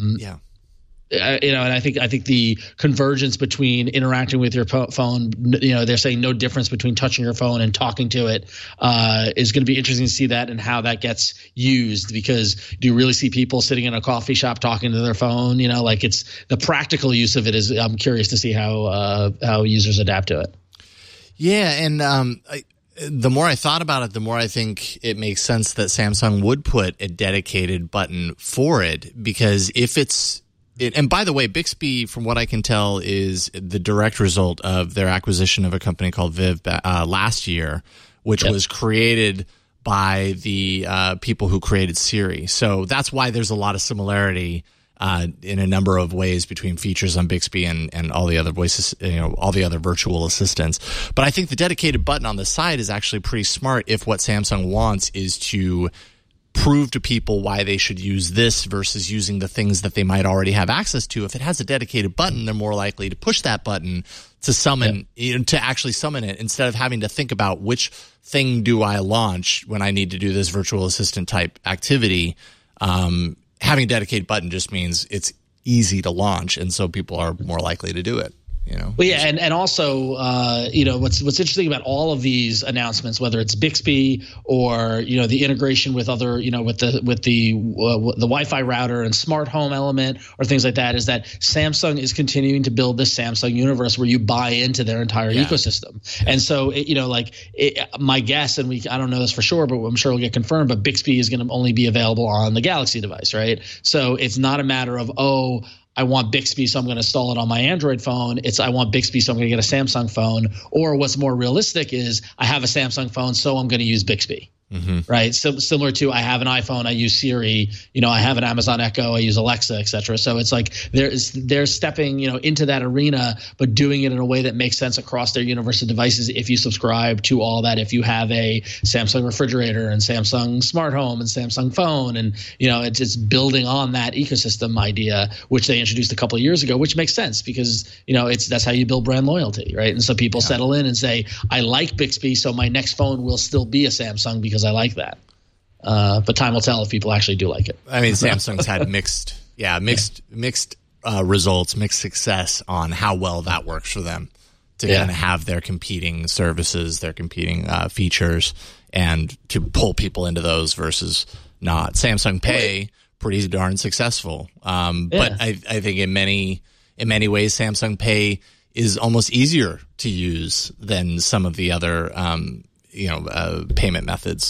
E: and I think the convergence between interacting with your phone, they're saying no difference between touching your phone and talking to it, is going to be interesting to see that and how that gets used, because do you really see people sitting in a coffee shop talking to their phone? It's the practical use of it is, I'm curious to see how users adapt to it.
D: Yeah, and the more I thought about it, the more I think it makes sense that Samsung would put a dedicated button for it, because if it's and by the way, Bixby, from what I can tell, is the direct result of their acquisition of a company called Viv last year, which was created by the people who created Siri. So that's why there's a lot of similarity in a number of ways between features on Bixby and all the other voices, all the other virtual assistants. But I think the dedicated button on the side is actually pretty smart if what Samsung wants is to prove to people why they should use this versus using the things that they might already have access to. If it has a dedicated button, they're more likely to push that button to summon, to actually summon it, instead of having to think about which thing do I launch when I need to do this virtual assistant type activity. Having a dedicated button just means it's easy to launch, and so people are more likely to do it.
E: Well, yeah, and also, what's interesting about all of these announcements, whether it's Bixby or the integration with other, with the Wi-Fi router and smart home element or things like that, is that Samsung is continuing to build this Samsung universe where you buy into their entire ecosystem. And so, my guess, and I don't know this for sure, but I'm sure it'll get confirmed, but Bixby is going to only be available on the Galaxy device, right? So it's not a matter of, I want Bixby, so I'm going to install it on my Android phone. It's I want Bixby, so I'm going to get a Samsung phone. Or what's more realistic is I have a Samsung phone, so I'm going to use Bixby. Right? So similar to I have an iPhone, I use Siri. I have an Amazon Echo, I use Alexa, etc. So it's like they're stepping into that arena, but doing it in a way that makes sense across their universe of devices. If you subscribe to all that, if you have a Samsung refrigerator and Samsung smart home and Samsung phone, and it's building on that ecosystem idea, which they introduced a couple of years ago, which makes sense because that's how you build brand loyalty, right? And so people settle in and say, I like Bixby, so my next phone will still be a Samsung because I like that. But time will tell if people actually do like it.
D: I mean, Samsung's had mixed results, mixed success on how well that works for them to kind of have their competing services, their competing features, and to pull people into those versus not. Samsung Pay, pretty darn successful. But I think in many ways, Samsung Pay is almost easier to use than some of the other payment methods.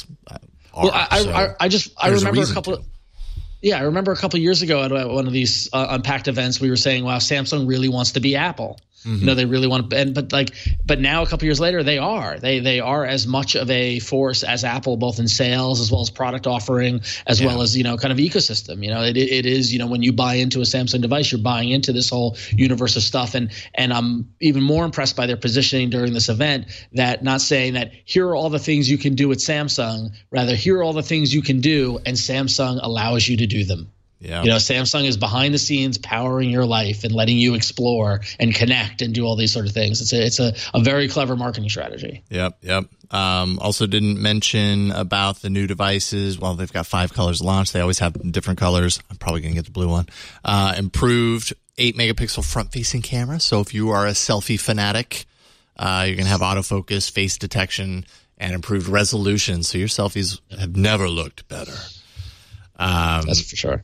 E: I remember a couple. I remember a couple of years ago at one of these Unpacked events, we were saying, "Wow, Samsung really wants to be Apple." They really want, but now a couple of years later, they are as much of a force as Apple, both in sales as well as product offering, as well as kind of ecosystem. It is when you buy into a Samsung device, you're buying into this whole universe of stuff, and I'm even more impressed by their positioning during this event. That not saying that here are all the things you can do at Samsung, rather here are all the things you can do, and Samsung allows you to do them.
D: Yeah.
E: Samsung is behind the scenes powering your life and letting you explore and connect and do all these sort of things. It's a very clever marketing strategy.
D: Yep. Also didn't mention about the new devices. Well, they've got 5 colors launched. They always have different colors. I'm probably going to get the blue one. Improved 8-megapixel front-facing camera. So if you are a selfie fanatic, you're going to have autofocus, face detection, and improved resolution. So your selfies have never looked better.
E: That's for sure.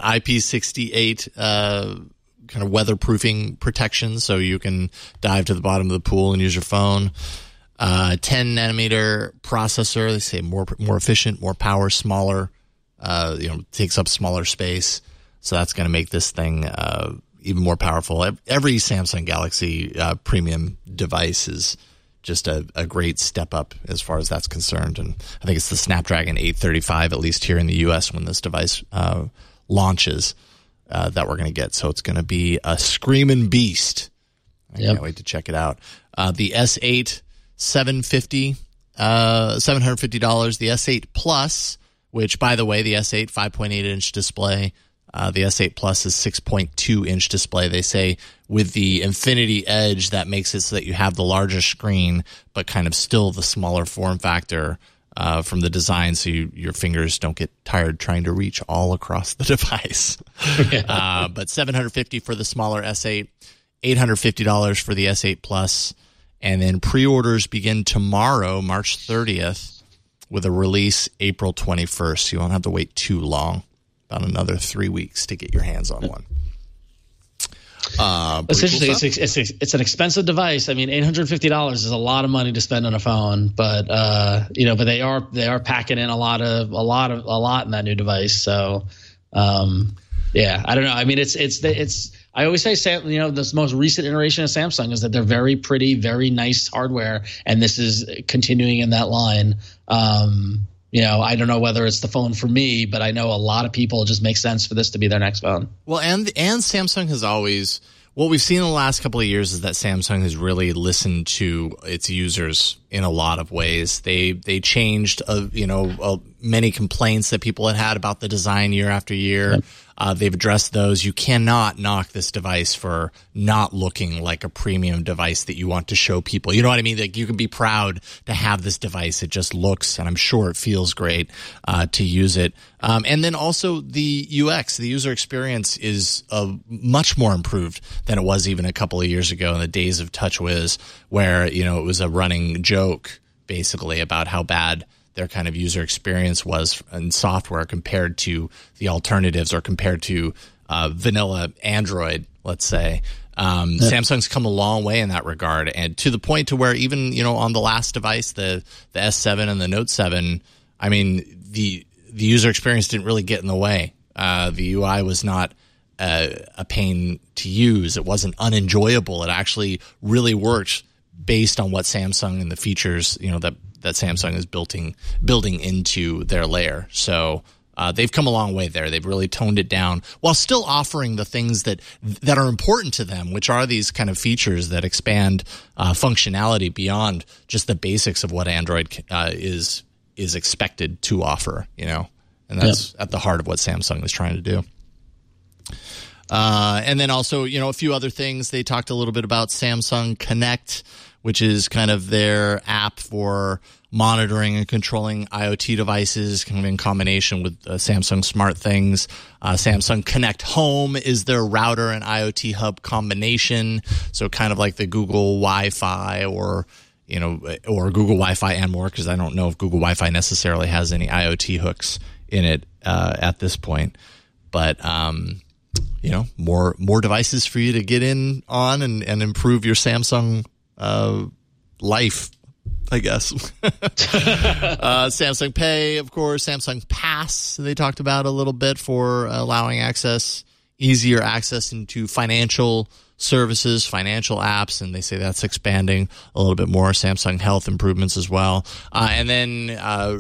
D: IP68 kind of weatherproofing protection, so you can dive to the bottom of the pool and use your phone. 10-nanometer processor. They say more efficient, more power, smaller. Takes up smaller space, so that's going to make this thing even more powerful. Every Samsung Galaxy premium device is just a great step up as far as that's concerned. And I think it's the Snapdragon 835, at least here in the U.S. when this device launches, that we're going to get. So it's going to be a screaming beast. I can't wait to check it out. The S8 $750. The S8 Plus, which, by the way, the S8 5.8-inch display. The S8 Plus is 6.2-inch display. They say with the Infinity Edge, that makes it so that you have the larger screen, but kind of still the smaller form factor from the design, so your fingers don't get tired trying to reach all across the device. But $750 for the smaller S8, $850 for the S8 Plus, and then pre-orders begin tomorrow, March 30th, with a release April 21st. So you won't have to wait too long. About another 3 weeks to get your hands on one.
E: It's interesting. Cool, it's an expensive device. I mean, $850 is a lot of money to spend on a phone, but but they are packing in a lot in that new device. So I don't know. I mean, it's I always say, this most recent iteration of Samsung is that they're very pretty, very nice hardware, and this is continuing in that line. I don't know whether it's the phone for me, but I know a lot of people, it just makes sense for this to be their next phone.
D: Well, and Samsung has always, what we've seen in the last couple of years is that Samsung has really listened to its users in a lot of ways. They changed, many complaints that people had about the design year after year. Yep. They've addressed those. You cannot knock this device for not looking like a premium device that you want to show people. You know what I mean? Like, you can be proud to have this device. It just looks, and I'm sure it feels great to use it. And then also the UX, the user experience is much more improved than it was even a couple of years ago in the days of TouchWiz, where, it was a running joke basically about how bad their kind of user experience was in software compared to the alternatives or compared to vanilla Android, let's say. Samsung's come a long way in that regard, and to the point to where even, on the last device, the S7 and the Note 7, I mean, the user experience didn't really get in the way. The UI was not a pain to use. It wasn't unenjoyable. It actually really worked based on what Samsung and the features, that Samsung is building into their layer. So they've come a long way there. They've really toned it down while still offering the things that are important to them, which are these kind of features that expand functionality beyond just the basics of what Android is expected to offer, and that's at the heart of what Samsung is trying to do. And then also, a few other things. They talked a little bit about Samsung Connect, which is kind of their app for monitoring and controlling IoT devices, kind of in combination with Samsung SmartThings. Samsung Connect Home is their router and IoT hub combination, so kind of like the Google Wi-Fi or Google Wi-Fi and more, because I don't know if Google Wi-Fi necessarily has any IoT hooks in it at this point. But more devices for you to get in on and improve your Samsung life, I guess. Samsung Pay, of course, Samsung Pass, they talked about a little bit for allowing easier access into financial services, financial apps, and they say that's expanding a little bit more. Samsung Health improvements as well. And then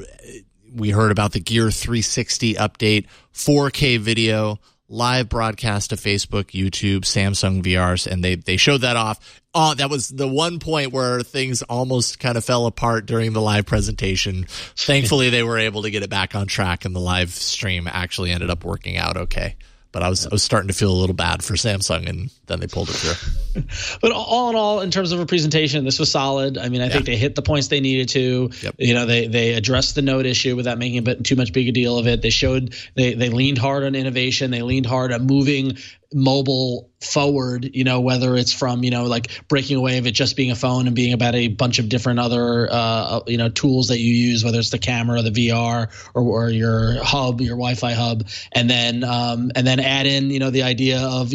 D: we heard about the Gear 360 update, 4K video, live broadcast to Facebook, YouTube, Samsung VRs, and they showed that off. That was the one point where things almost kind of fell apart during the live presentation. Thankfully, they were able to get it back on track, and the live stream actually ended up working out okay. But I was starting to feel a little bad for Samsung, and then they pulled it through.
E: But all in all, in terms of a presentation, this was solid. I mean, I think they hit the points they needed to. Yep. They addressed the Note issue without making too much big a deal of it. They showed they leaned hard on innovation. They leaned hard on moving mobile forward, whether it's from, like breaking away of it just being a phone and being about a bunch of different other, tools that you use, whether it's the camera, the VR, or your hub, your Wi-Fi hub, and then add in, the idea of,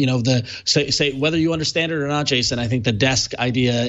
E: say whether you understand it or not, Jason. I think the desk idea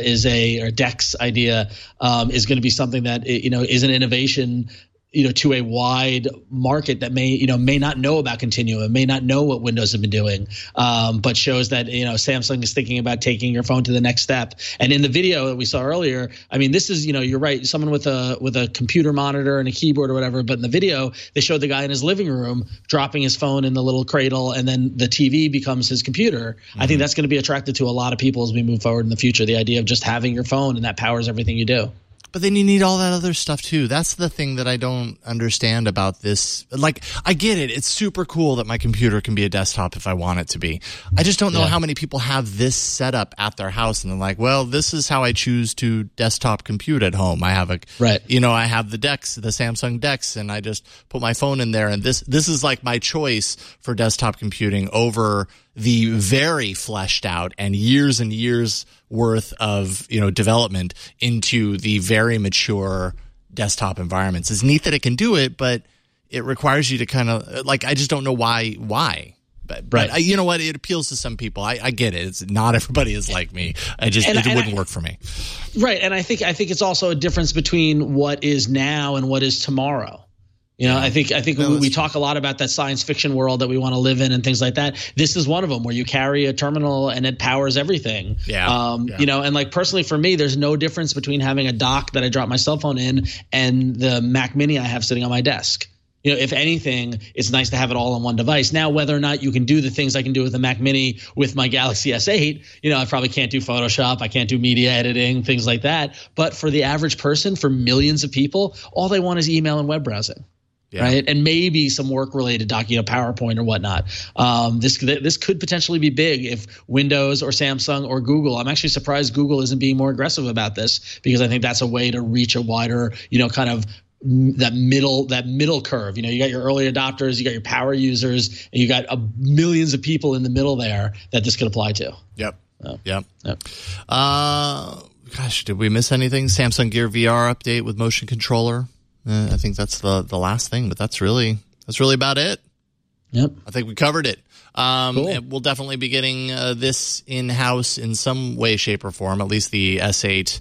E: DeX idea is going to be something that is an innovation to a wide market that may not know about Continuum, may not know what Windows have been doing, but shows that, Samsung is thinking about taking your phone to the next step. And in the video that we saw earlier, I mean, this is, you're right, someone with a computer monitor and a keyboard or whatever, but in the video, they showed the guy in his living room dropping his phone in the little cradle, and then the TV becomes his computer. Mm-hmm. I think that's going to be attractive to a lot of people as we move forward in the future, the idea of just having your phone and that powers everything you do.
D: But then you need all that other stuff too. That's the thing that I don't understand about this. Like, I get it. It's super cool that my computer can be a desktop if I want it to be. I just don't know how many people have this set up at their house and they're like, well, this is how I choose to desktop compute at home. I have I have the DeX, the Samsung DeX, and I just put my phone in there. And this is like my choice for desktop computing over the very fleshed out and years worth of development into the very mature desktop environments. It's neat that it can do it, but it requires you to kind of I just don't know why. But you know what? It appeals to some people. I get it. It's not everybody is like me. It wouldn't work for me.
E: Right, and I think it's also a difference between what is now and what is tomorrow. You know, I think we talk a lot about that science fiction world that we want to live in and things like that. This is one of them where you carry a terminal and it powers everything. You know, and like personally for me, there's no difference between having a dock that I drop my cell phone in and the Mac Mini I have sitting on my desk. You know, if anything, it's nice to have it all on one device. Now, whether or not you can do the things I can do with the Mac Mini with my Galaxy S8, you know, I probably can't do Photoshop. I can't do media editing, things like that. But for the average person, for millions of people, all they want is email and web browsing. Right. And maybe some work related PowerPoint or whatnot. This could potentially be big if Windows or Samsung or Google. I'm actually surprised Google isn't being more aggressive about this, because I think that's a way to reach a wider, you know, kind of that middle curve. You know, you got your early adopters, you got your power users, and you got millions of people in the middle there that this could apply to.
M: Gosh, did we miss anything? Samsung Gear VR update with motion controller. I think that's the last thing, but that's really about it.
E: Yep.
M: I think we covered it.
E: Cool.
M: And we'll definitely be getting this in-house in some way, shape, or form, at least the S8.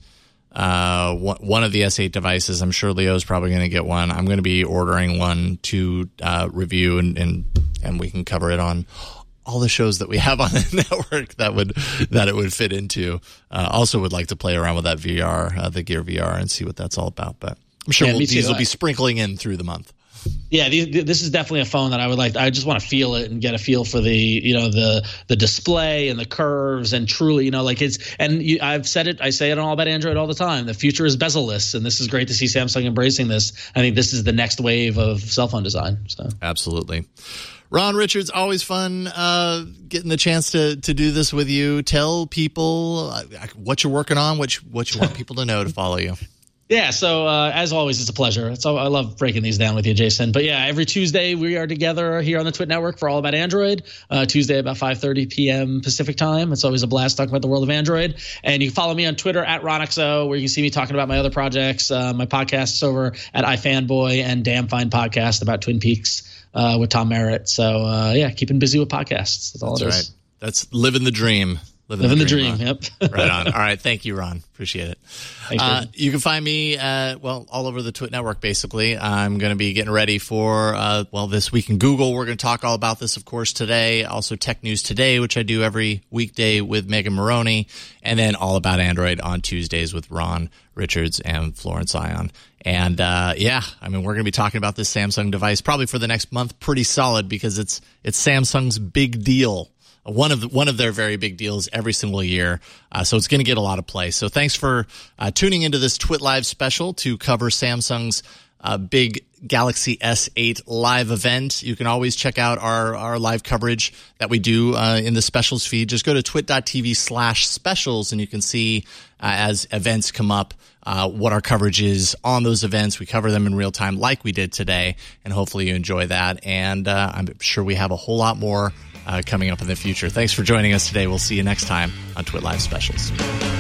M: One of the S8 devices. I'm sure Leo's probably going to get one. I'm going to be ordering one to review, and we can cover it on all the shows that we have on the network that it would fit into. Also would like to play around with that VR, the Gear VR, and see what that's all about. But I'm sure these will be sprinkling in through the month.
E: Yeah, this is definitely a phone that I would like. I just want to feel it and get a feel for the, you know, the display and the curves, and truly, you know, like I've said it. I say it all about Android all the time. The future is bezel-less, and this is great to see Samsung embracing this. I think this is the next wave of cell phone design. So
M: absolutely. Ron Richards, always fun getting the chance to do this with you. Tell people what you're working on, what you want people to know to follow you.
E: Yeah, so as always, it's a pleasure. I love breaking these down with you, Jason. But yeah, every Tuesday we are together here on the Twit Network for All About Android. Tuesday about 5:30 p.m. Pacific time. It's always a blast talking about the world of Android. And you can follow me on Twitter at RonXO, where you can see me talking about my other projects. My podcasts over at iFanboy and Damn Fine Podcast about Twin Peaks with Tom Merritt. So yeah, keeping busy with podcasts. That's all it is. Right.
M: That's living the dream.
E: Living the dream. Yep.
M: Right on. All right. Thank you, Ron. Appreciate it.
E: Thanks,
M: you can find me, all over the Twit Network, basically. I'm going to be getting ready for, This Week in Google. We're going to talk all about this, of course, today. Also, Tech News Today, which I do every weekday with Megan Maroney. And then All About Android on Tuesdays with Ron Richards and Florence Ion. And, we're going to be talking about this Samsung device probably for the next month pretty solid, because it's Samsung's big deal. One of their very big deals every single year. So it's going to get a lot of play. So thanks for tuning into this Twit Live special to cover Samsung's big Galaxy S8 live event. You can always check out our live coverage that we do in the specials feed. Just go to twit.tv/specials and you can see as events come up what our coverage is on those events. We cover them in real time like we did today, and hopefully you enjoy that. And I'm sure we have a whole lot more coming up in the future. Thanks for joining us today. We'll see you next time on Twit Live Specials.